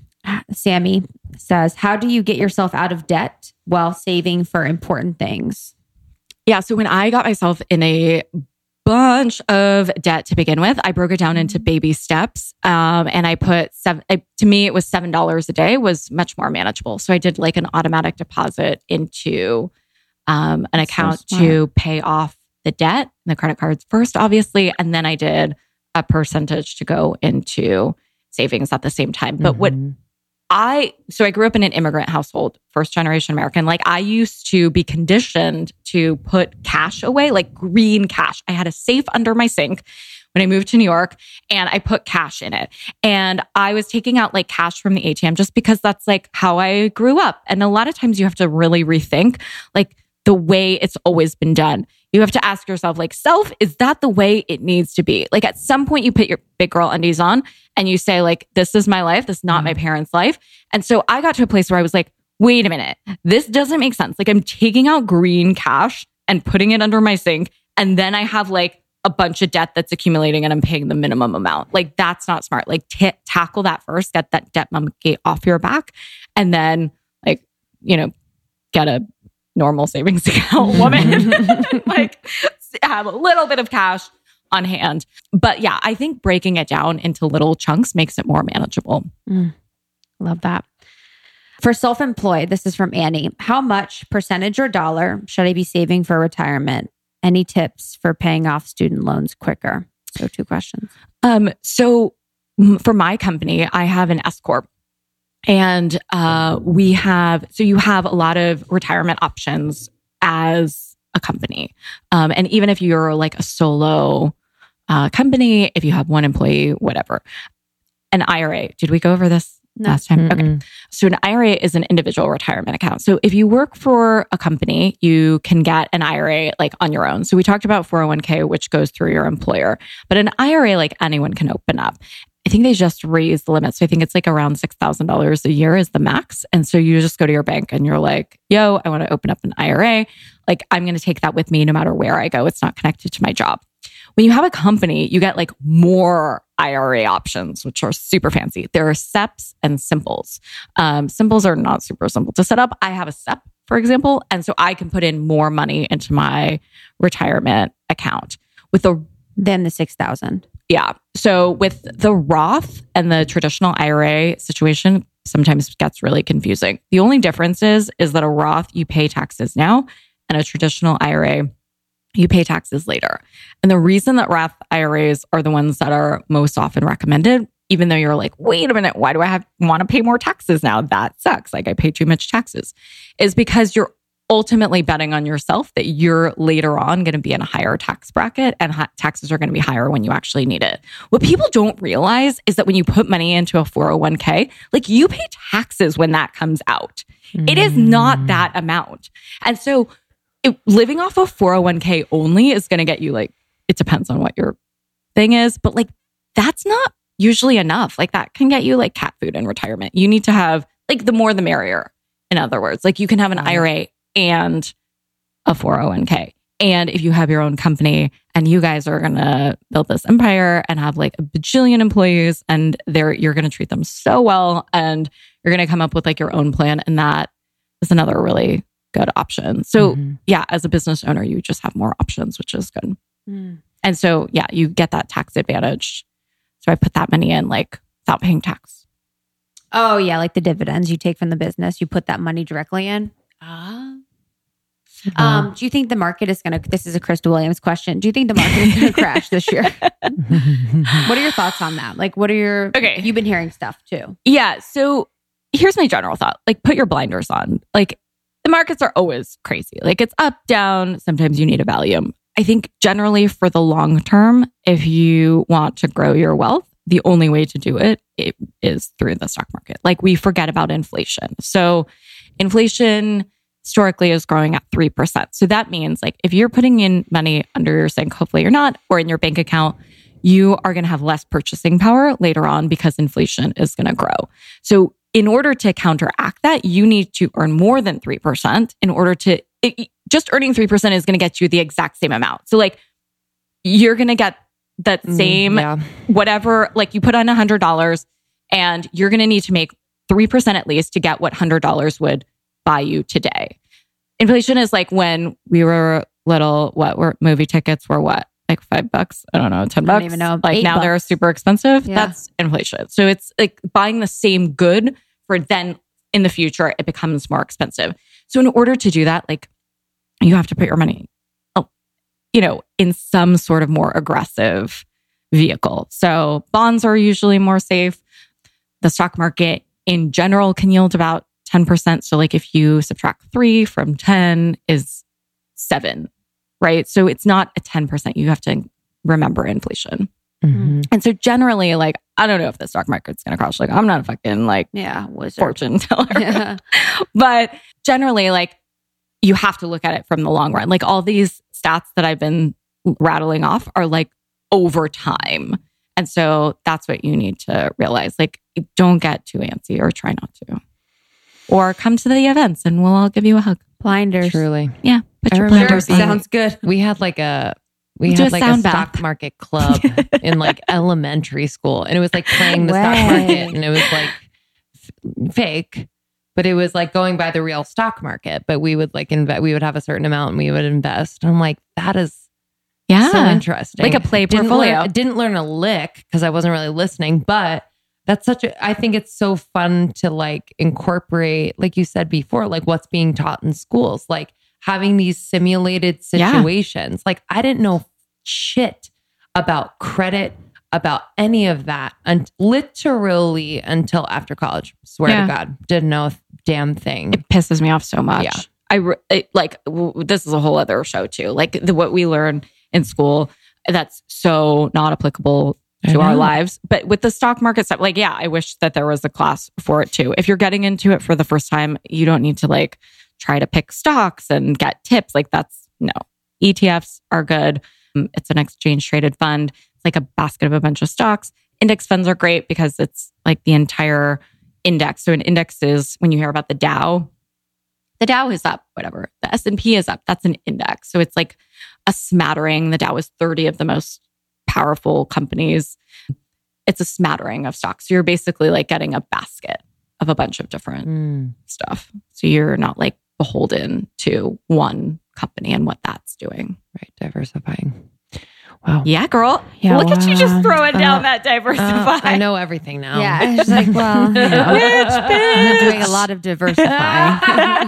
Sammy says, how do you get yourself out of debt while saving for important things? Yeah. So when I got myself in a bunch of debt to begin with, I broke it down into baby steps. Um, and I put seven, I, to me, it was seven dollars a day was much more manageable. So I did like an automatic deposit into um, an That's so account smart. to pay off the debt, the credit cards first, obviously. And then I did a percentage to go into savings at the same time. But what Mhm. I, so I grew up in an immigrant household, first generation American. Like I used to be conditioned to put cash away, like green cash. I had a safe under my sink when I moved to New York and I put cash in it. And I was taking out like cash from the A T M just because that's like how I grew up. And a lot of times you have to really rethink like the way it's always been done. You have to ask yourself, like, self, is that the way it needs to be? Like, at some point, you put your big girl undies on and you say, like, this is my life. This is not my parents' life. And so I got to a place where I was like, wait a minute, this doesn't make sense. Like, I'm taking out green cash and putting it under my sink. And then I have like a bunch of debt that's accumulating and I'm paying the minimum amount. Like, that's not smart. Like, t- tackle that first, get that debt monkey off your back. And then, like, you know, get a normal savings account woman, like have a little bit of cash on hand. But yeah, I think breaking it down into little chunks makes it more manageable. Mm, love that. For self-employed, this is from Annie. How much percentage or dollar should I be saving for retirement? Any tips for paying off student loans quicker? So two questions. Um, so m- for my company, I have an S corp. And uh, we have, so you have a lot of retirement options as a company. Um, and even if you're like a solo uh, company, if you have one employee, whatever, an I R A, did we go over this No. last time? Mm-mm. Okay. So an I R A is an individual retirement account. So if you work for a company, you can get an I R A like on your own. So we talked about four oh one k, which goes through your employer, but an I R A, like anyone can open up. I think they just raised the limit. So I think it's like around six thousand dollars a year is the max. And so you just go to your bank and you're like, yo, I want to open up an I R A. Like I'm going to take that with me no matter where I go. It's not connected to my job. When you have a company, you get like more I R A options, which are super fancy. There are S E Ps and Simples. Um, Simples are not super simple to set up. I have a S E P, for example. And so I can put in more money into my retirement account. With the Then the six thousand. Yeah. So with the Roth and the traditional I R A situation, sometimes gets really confusing. The only difference is, is that a Roth, you pay taxes now, and a traditional I R A, you pay taxes later. And the reason that Roth I R As are the ones that are most often recommended, even though you're like, wait a minute, why do I have want to pay more taxes now? That sucks. Like I pay too much taxes, is because you're ultimately betting on yourself that you're later on going to be in a higher tax bracket and ha- taxes are going to be higher when you actually need it. What people don't realize is that when you put money into a four oh one k, like you pay taxes when that comes out. Mm. It is not that amount. And so it, living off of four oh one k only is going to get you like, it depends on what your thing is, but like that's not usually enough. Like that can get you like cat food in retirement. You need to have like the more the merrier. In other words, like you can have an I R A and a four oh one k. And if you have your own company and you guys are going to build this empire and have like a bajillion employees and they're, you're going to treat them so well and you're going to come up with like your own plan. And that is another really good option. So mm-hmm. yeah, as a business owner, you just have more options, which is good. Mm. And so, yeah, you get that tax advantage. So I put that money in like without paying tax. Oh yeah. Like the dividends you take from the business, you put that money directly in. Ah. Uh, um, do you think the market is going to, this is a Krista Williams question. Do you think the market is going to crash this year? What are your thoughts on that? Like, what are your, okay. You've been hearing stuff too. Yeah. So here's my general thought. Like put your blinders on. Like the markets are always crazy. Like it's up, down. Sometimes you need a Valium. I think generally for the long term, if you want to grow your wealth, the only way to do it, it is through the stock market. Like we forget about inflation. So inflation historically is growing at three percent. So that means like if you're putting in money under your sink, hopefully you're not, or in your bank account, you are going to have less purchasing power later on because inflation is going to grow. So in order to counteract that, you need to earn more than three percent in order to, it, just earning three percent is going to get you the exact same amount. So like you're going to get that same, mm, yeah. whatever, like you put on one hundred dollars and you're going to need to make three percent at least to get what one hundred dollars would buy you today. Inflation is like when we were little, what were movie tickets were what? Like five bucks? I don't know, ten bucks. I don't even know. Like now bucks. They're super expensive. Yeah. That's inflation. So it's like buying the same good for then in the future, it becomes more expensive. So in order to do that, like you have to put your money, you know, in some sort of more aggressive vehicle. So bonds are usually more safe. The stock market in general can yield about ten percent. So like if you subtract three from ten is seven, right? So it's not a ten percent. You have to remember inflation. Mm-hmm. And so generally, like, I don't know if the stock market's going to crash. Like I'm not a fucking like yeah, wizard. fortune teller. Yeah. But generally, like you have to look at it from the long run. Like all these stats that I've been rattling off are like over time. And so that's what you need to realize. Like don't get too antsy or try not to. Or come to the events and we'll all give you a hug. Blinders. Truly. Yeah. Put I your remember blinders sure, on. sounds good. We had like a we Do had a like a sound stock bath. market club in like elementary school, and it was like playing the Way. stock market, and it was like f- fake, but it was like going by the real stock market. But we would like invest. We would have a certain amount, and we would invest. And I'm like, that is Yeah. so interesting. Like a play didn't portfolio. Learn, didn't learn a lick because I wasn't really listening, but. That's such a, I think it's so fun to like incorporate, like you said before, like what's being taught in schools, like having these simulated situations. Yeah. Like I didn't know shit about credit, about any of that and literally until after college. Swear Yeah. to God, didn't know a damn thing. It pisses me off so much. Yeah. I re- it, like w- this is a whole other show too. Like the, what we learn in school that's so not applicable I to our know. lives. But with the stock market stuff, like yeah, I wish that there was a class for it too. If you're getting into it for the first time, you don't need to like try to pick stocks and get tips. Like that's no. E T Fs are good. Um, It's an exchange traded fund. It's like a basket of a bunch of stocks. Index funds are great because it's like the entire index. So an index is when you hear about the Dow, the Dow is up, whatever. The S and P is up. That's an index. So it's like a smattering. The Dow is thirty of the most powerful companies. It's a smattering of stocks. So you're basically like getting a basket of a bunch of different Mm. stuff. So you're not like beholden to one company and what that's doing. Right. Diversifying. Wow. Yeah, girl. Yeah, Look at you just wow. throwing down Uh, that diversify. Uh, I know everything now. Yeah, it's like, well, you know, I'm doing a lot of diversifying.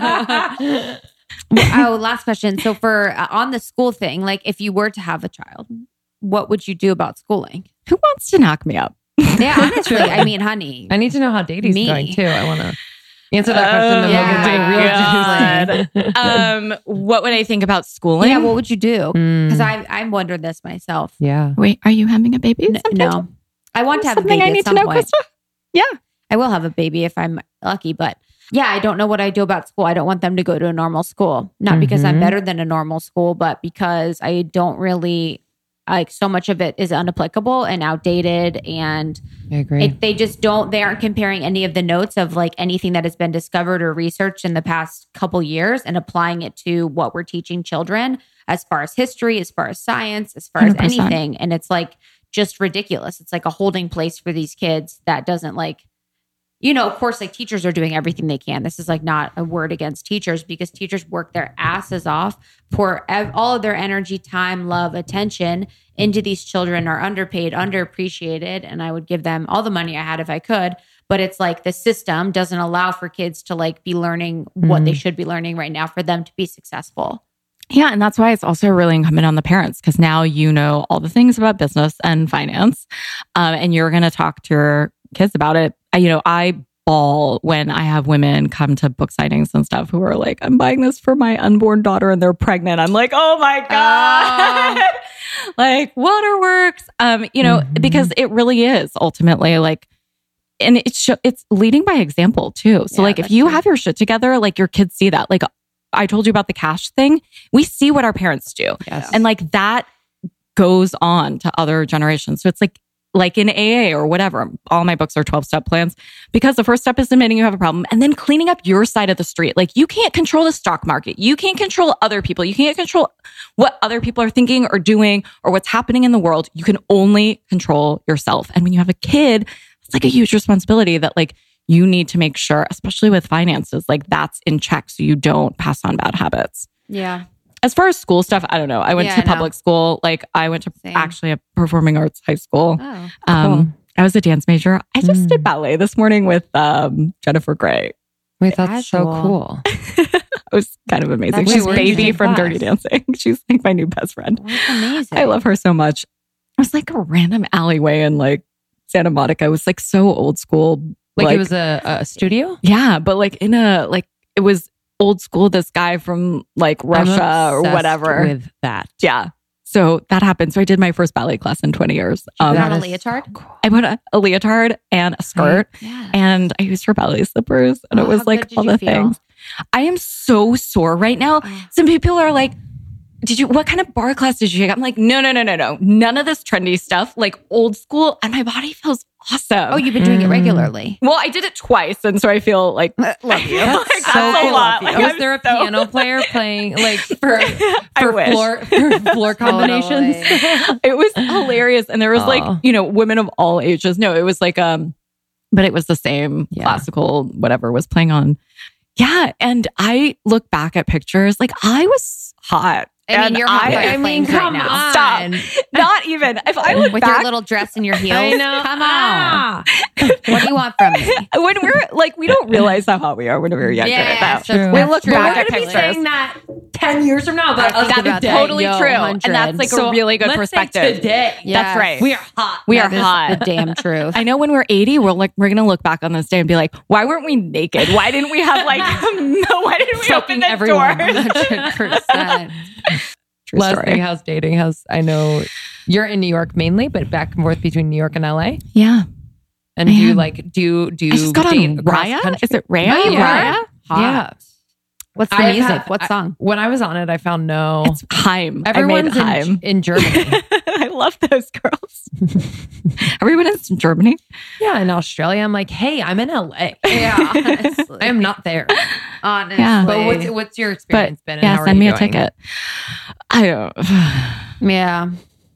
Oh, last question. So for uh, on the school thing, like if you were to have a child, what would you do about schooling? Who wants to knock me up? Yeah, honestly, I mean, honey, I need to know how Dady's Me. going too. I want to answer that question. Oh, Then yeah. we'll get to real juicy. um, what would I think about schooling? yeah, what would you do? Mm. Because I I'm wondering this myself. Yeah. Wait, are you having a baby? N- no, I want to have a Something baby I need at some to know, point. Krista? Yeah. I will have a baby if I'm lucky, but yeah, I don't know what I do about school. I don't want them to go to a normal school. Not because I'm Mhm. better than a normal school, but because I don't really like so much of it is unapplicable and outdated, and I agree. it, they just don't they aren't comparing any of the notes of like anything that has been discovered or researched in the past couple years and applying it to what we're teaching children as far as history, as far as science, as far one hundred percent. as anything. And it's like just ridiculous. It's like a holding place for these kids that doesn't like, you know, of course, like teachers are doing everything they can. This is like not a word against teachers because teachers work their asses off, pour ev- all of their energy, time, love, attention into these children, are underpaid, underappreciated. And I would give them all the money I had if I could. But it's like the system doesn't allow for kids to like be learning what they should be learning right now for them to be successful. Yeah. And that's why it's also really incumbent on the parents because now you know all the things about business and finance. Um, and you're going to talk to your kids about it. I, you know, I bawl when I have women come to book signings and stuff who are like, I'm buying this for my unborn daughter and they're pregnant. I'm like, oh my God. Like waterworks. Um, you know, Mhm. because it really is ultimately like, and it's sh- it's leading by example too. So Yeah, like if that's you true. have your shit together, like your kids see that. Like I told you about the cash thing. We see what our parents do. Yes. And like that goes on to other generations. So it's like like in A A or whatever. All my books are twelve step plans because the first step is admitting you have a problem and then cleaning up your side of the street. Like you can't control the stock market. You can't control other people. You can't control what other people are thinking or doing or what's happening in the world. You can only control yourself. And when you have a kid, it's like a huge responsibility that like you need to make sure, especially with finances, like that's in check so you don't pass on bad habits. Yeah. As far as school stuff, I don't know. I went Yeah, to I know. public school. Like I went to Same. actually a performing arts high school. Oh. Um, I was a dance major. I just Mm. did ballet this morning with um, Jennifer Grey. Wait, that's so Casual. cool. It was kind of amazing. That's She's where did you Baby take from class? Dirty Dancing. She's like my new best friend. That's amazing. I love her so much. It was like a random alleyway in like Santa Monica. It was like so old school. Like, it was a, a studio? yeah, but like in a like it was old school. This guy from like Russia I'm or obsessed whatever. with that. Yeah. So that happened. So I did my first ballet class in twenty years. Um, Put on a is leotard? so cool. I put a, a leotard and a skirt Yeah. and I used her ballet slippers and Oh, it was how like good did all you the feel? things. I am so sore right now. Oh. Some people are like, did you, what kind of bar class did you take? I'm like, no, no, no, no, no. None of this trendy stuff, like old school. And my body feels awesome. Oh, you've been doing it Mm. regularly. well, I did it twice. And so I feel like, love you. like, That's that's so a cool. lot. Like, Was I'm there a so- piano player playing like for, I for wish. floor for floor combinations? It was hilarious. And there was Aw. like, you know, women of all ages. No, it was like, um, but it was the same Yeah. classical, whatever was playing on. Yeah. And I look back at pictures, like I was hot. I mean, And you're hot I- fire I mean, flames right come now. on. Stop. Not even. If I look With back, your little dress and your heels. I know. Come on. Ah. What do you want want from me? When we're like, we don't realize how hot we are when we're younger. Yeah, though. so We look true. back We're at gonna be pictures. saying that ten years from now, but That's about totally that. true. Yo, And that's like so a really good let's perspective. say today. That's right. We are hot. We are That is hot. The damn truth. I know when we're eighty, we're like, we're going to look back on this day and be like, why weren't we naked? Why didn't we have like, no, why didn't we open the everyone. door? one hundred percent. True Leslie, story. how's dating? How's I know you're in New York mainly, but back and forth between New York and L A. Yeah. And I do you am. like do you do you I just got date on across Raya. country? Is it Raya? Oh, yeah. Raya? Hot. Yeah. What's the I've music? had- what I- song? When I was on it, I found no. It's Heim. Everyone's I made in, Heim. in Germany. I love those girls. Everyone is in Germany. Yeah, in Australia, I'm like, hey, I'm in L A. Yeah, honestly. I am not there. Honestly. Yeah. But what's what's your But experience been? And yeah, how are send you me a doing? ticket. I don't. Yeah.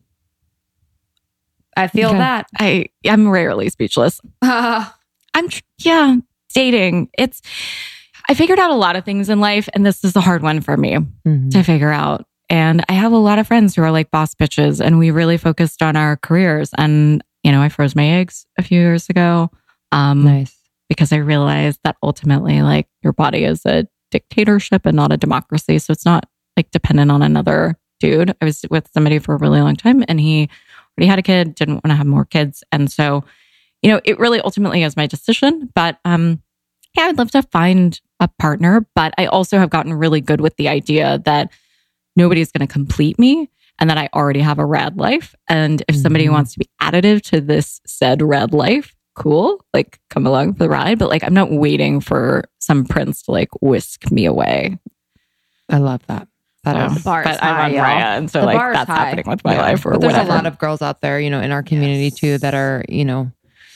I feel Okay. that. I I'm rarely speechless. Uh, I'm tr- yeah, dating. It's I figured out a lot of things in life, and this is a hard one for me Mhm. to figure out. And I have a lot of friends who are like boss bitches, and we really focused on our careers. And you know, I froze my eggs a few years ago um, Nice. because I realized that ultimately, like, your body is a dictatorship and not a democracy, so it's not like dependent on another dude. I was with somebody for a really long time, and he already had a kid, didn't want to have more kids, and so you know, it really ultimately is my decision. But um, yeah, I'd love to find a partner, but I also have gotten really good with the idea that nobody's going to complete me and that I already have a rad life. And if somebody Mhm. wants to be additive to this said rad life, cool, like come along for the ride. But like, I'm not waiting for some prince to like whisk me away. I love that. That So, is. bar is but I'm high, on y'all. Raya, and so The like bar is that's high. happening with my Yeah. life or But there's whatever. a lot of girls out there, you know, in our community too, that are, you know,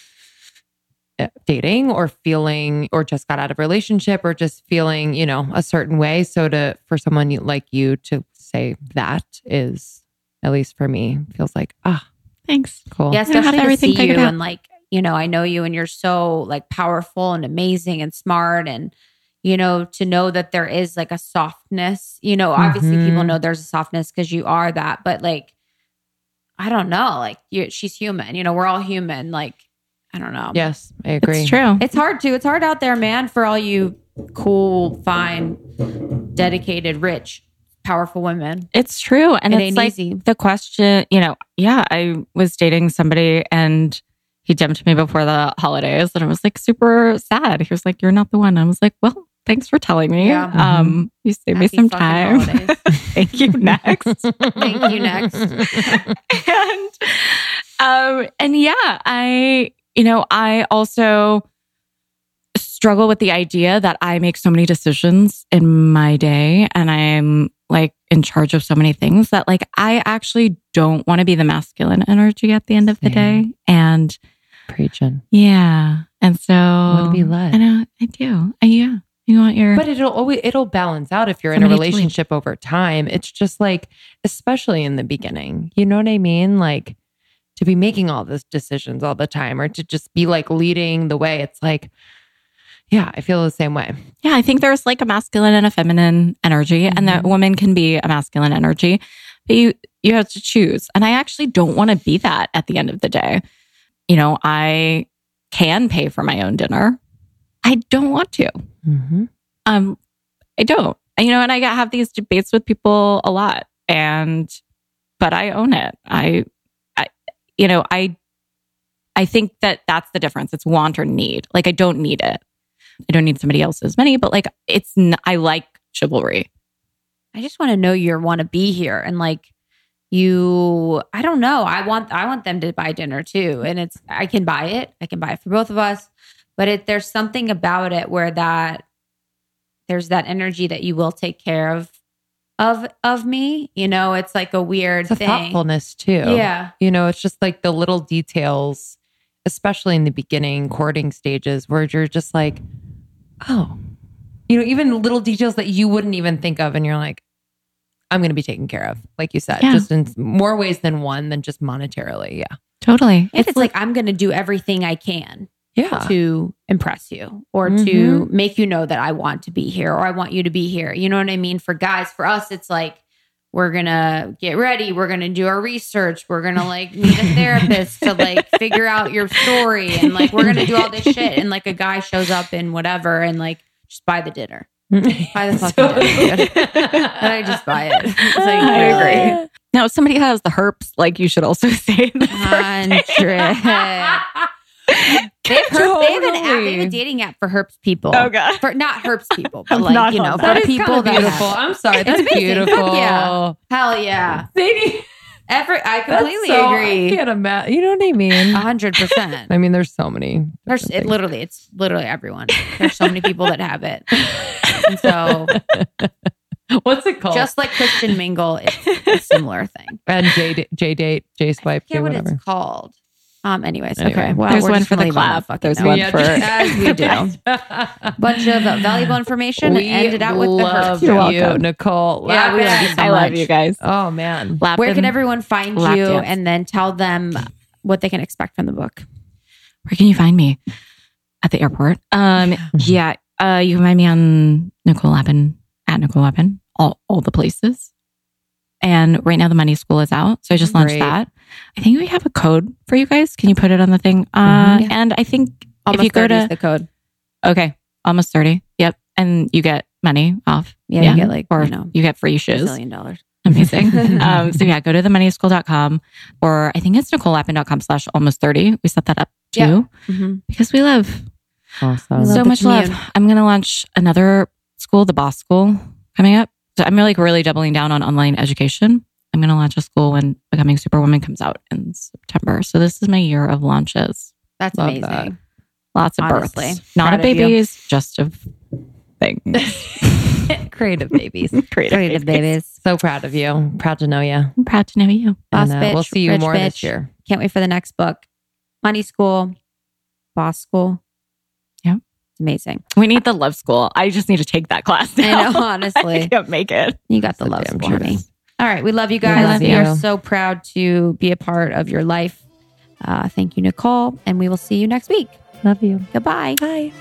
eh, dating or feeling or just got out of a relationship or just feeling, you know, a certain way. So to for someone you- like you to say that is, at least for me, feels like, ah, Thanks. cool. Yeah, I don't have especially to everything see figured you out. and like, you know, I know you and you're so like powerful and amazing and smart and, you know, to know that there is like a softness, you know, obviously Mhm. people know there's a softness because you are that, but like, I don't know, like you she's human, you know, we're all human. Like, I don't know. Yes, I agree. It's true. It's hard to, it's hard out there, man, for all you cool, fine, dedicated, rich, powerful women. It's true. And It it's ain't like easy. the question, you know, yeah, I was dating somebody and he dumped me before the holidays and I was like super sad. He was like, you're not the one. I was like, well, thanks for telling me. Yeah. Um, you saved me Happy some fucking time. holidays. Thank you. Next. Thank you. Next. and um and yeah, I you know, I also struggle with the idea that I make so many decisions in my day and I'm like in charge of so many things that like I actually don't want to be the masculine energy at the end of the Same. day. And Preaching. yeah. And so Want to be led. I know I do. I, yeah. You want your But it'll always it'll balance out if you're in a Somebody to lead. relationship over time. It's just like, especially in the beginning, you know what I mean? Like to be making all these decisions all the time, or to just be like leading the way. It's like, yeah, I feel the same way. Yeah, I think there's like a masculine and a feminine energy, and that woman can be a masculine energy, but you you have to choose. And I actually don't want to be that at the end of the day. You know, I can pay for my own dinner. I don't want to. Mm-hmm. Um, I don't. And, you know, and I have these debates with people a lot, and but I own it. I, I, you know, I, I think that that's the difference. It's want or need. Like I don't need it. I don't need somebody else's money, but like it's. N- I like chivalry. I just want to know you want to be here and like you I don't know. I want I want them to buy dinner too. And it's I can buy it. I can buy it for both of us. But it there's something about it where that there's that energy that you will take care of of of me. You know, it's like a weird It's a thing. thoughtfulness too. Yeah. You know, it's just like the little details, especially in the beginning courting stages where you're just like, oh, you know, even little details that you wouldn't even think of. And you're like, I'm going to be taken care of. Like you said, Yeah. just in more ways than one than just monetarily. Yeah. Totally. If it's, like, I'm going to do everything I can Yeah. to impress you or to Mhm. make you know that I want to be here or I want you to be here. You know what I mean? For guys, for us, it's like, we're gonna get ready. We're gonna do our research. We're gonna like meet a therapist to like figure out your story, and like we're gonna do all this shit. And like a guy shows up in whatever, and like just buy the dinner, buy the fucking So dinner, dude. And I just buy it. It's like I agree. Now, if somebody has the herpes, like you should also say the hundred. They have, herp, they, have an app, they have a dating app for herpes people. Oh, God. For not herpes people, but like Not you know, herpes. for That is people kind of that beautiful. have it. I'm sorry. That's It's amazing. beautiful. Fuck yeah. Hell yeah. Sadie, Every, I completely that's so- agree. I can't imagine. You know what I mean? A hundred percent. I mean, there's so many. There's it literally, it's literally everyone. There's so many people that have it. And so What's it called? just like Christian Mingle, it's a similar thing. and J J date, J swipe, I forget J what whatever. it's called. Um. Anyways, Anyway. okay. Well, There's we're one just for the gonna leave it on that clap. fucking There's note. one Yeah, for as we do. Bunch of uh, valuable information. We Ended out with the love herpes. You're you, welcome. Nicole. Yeah, we love you so I love much. you guys. Oh man. Lap Where can and- everyone find lap you, dance. and then tell them what they can expect from the book? Where can you find me? At the airport. Um, yeah. Uh, you can find me on Nicole Lappin, at Nicole Lappin, all, all the places. And right now the Money School is out. So I just launched Great. that. I think we have a code for you guys. Can you put it on the thing? Uh, Mhm. Yeah. And I think Almost if you go thirty is to, the code. okay, almost thirty. Yep. And you get money off. Yeah, you get like, or you know, you get free a shoes. million dollars. Amazing. um, so yeah, go to the money school dot com or I think it's nicole lappin dot com slash almost thirty. We set that up too Yeah. Mm-hmm. because we love Awesome. We love so the much love. commune. I'm going to launch another school, the Boss School, coming up. So I'm like really doubling down on online education. I'm going to launch a school when Becoming Superwoman comes out in September. So this is my year of launches. That's Love amazing. that. Lots of Honestly, births. Not proud of of you. babies, just of things. Creative babies. Creative, Creative babies. So proud of you. Proud to know you. I'm proud to know you. Boss And, uh, bitch. we'll see you rich more bitch. this year. Can't wait for the next book. Money School, Boss School. Yeah. It's amazing. We need the love school. I just need to take that class now. I know, honestly. I can't make it. You got the So love damn school, honey. truth. All right. We love you We guys. love We you. are so proud to be a part of your life. Uh, thank you, Nicole. And we will see you next week. Love you. Goodbye. Bye.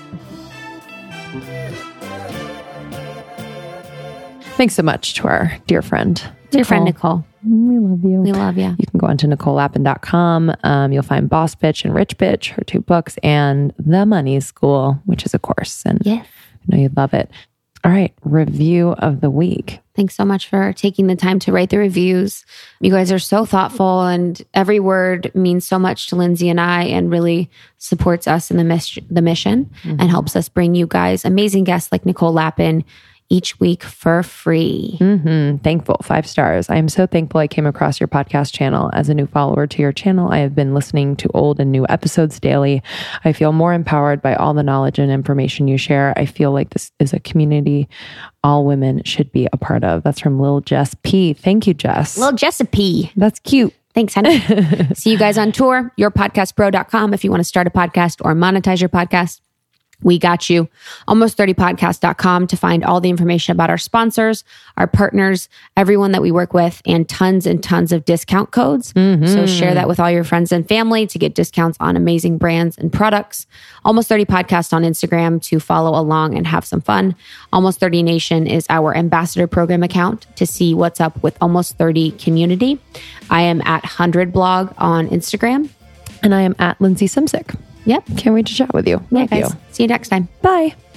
Thanks so much to our dear friend. Dear friend Nicole. We love you. We love you. You can go on to nicole lappin dot com. Um, you'll find Boss Bitch and Rich Bitch, her two books, and The Money School, which is a course. And Yes. I know you'd love it. All right. Review of the week. Thanks so much for taking the time to write the reviews. You guys are so thoughtful, and every word means so much to Lindsay and I, and really supports us in the, mis- the mission and helps us bring you guys amazing guests like Nicole Lappin each week for free. Mm-hmm. Thankful. Five stars. I am so thankful I came across your podcast channel. As a new follower to your channel, I have been listening to old and new episodes daily. I feel more empowered by all the knowledge and information you share. I feel like this is a community all women should be a part of. That's from Lil Jess P. Thank you, Jess. Little Jessica. That's cute. Thanks, honey. See you guys on tour, your podcast pro dot com if you want to start a podcast or monetize your podcast. We got you. almost thirty podcast dot com to find all the information about our sponsors, our partners, everyone that we work with, and tons and tons of discount codes. So share that with all your friends and family to get discounts on amazing brands and products. Almost thirty Podcast on Instagram to follow along and have some fun. Almost thirty Nation is our ambassador program account to see what's up with Almost thirty community. I am at one hundred blog on Instagram. And I am at Lindsay Simsick. Yep. Can't wait to chat with you. Yeah, Love guys. you. See you next time. Bye.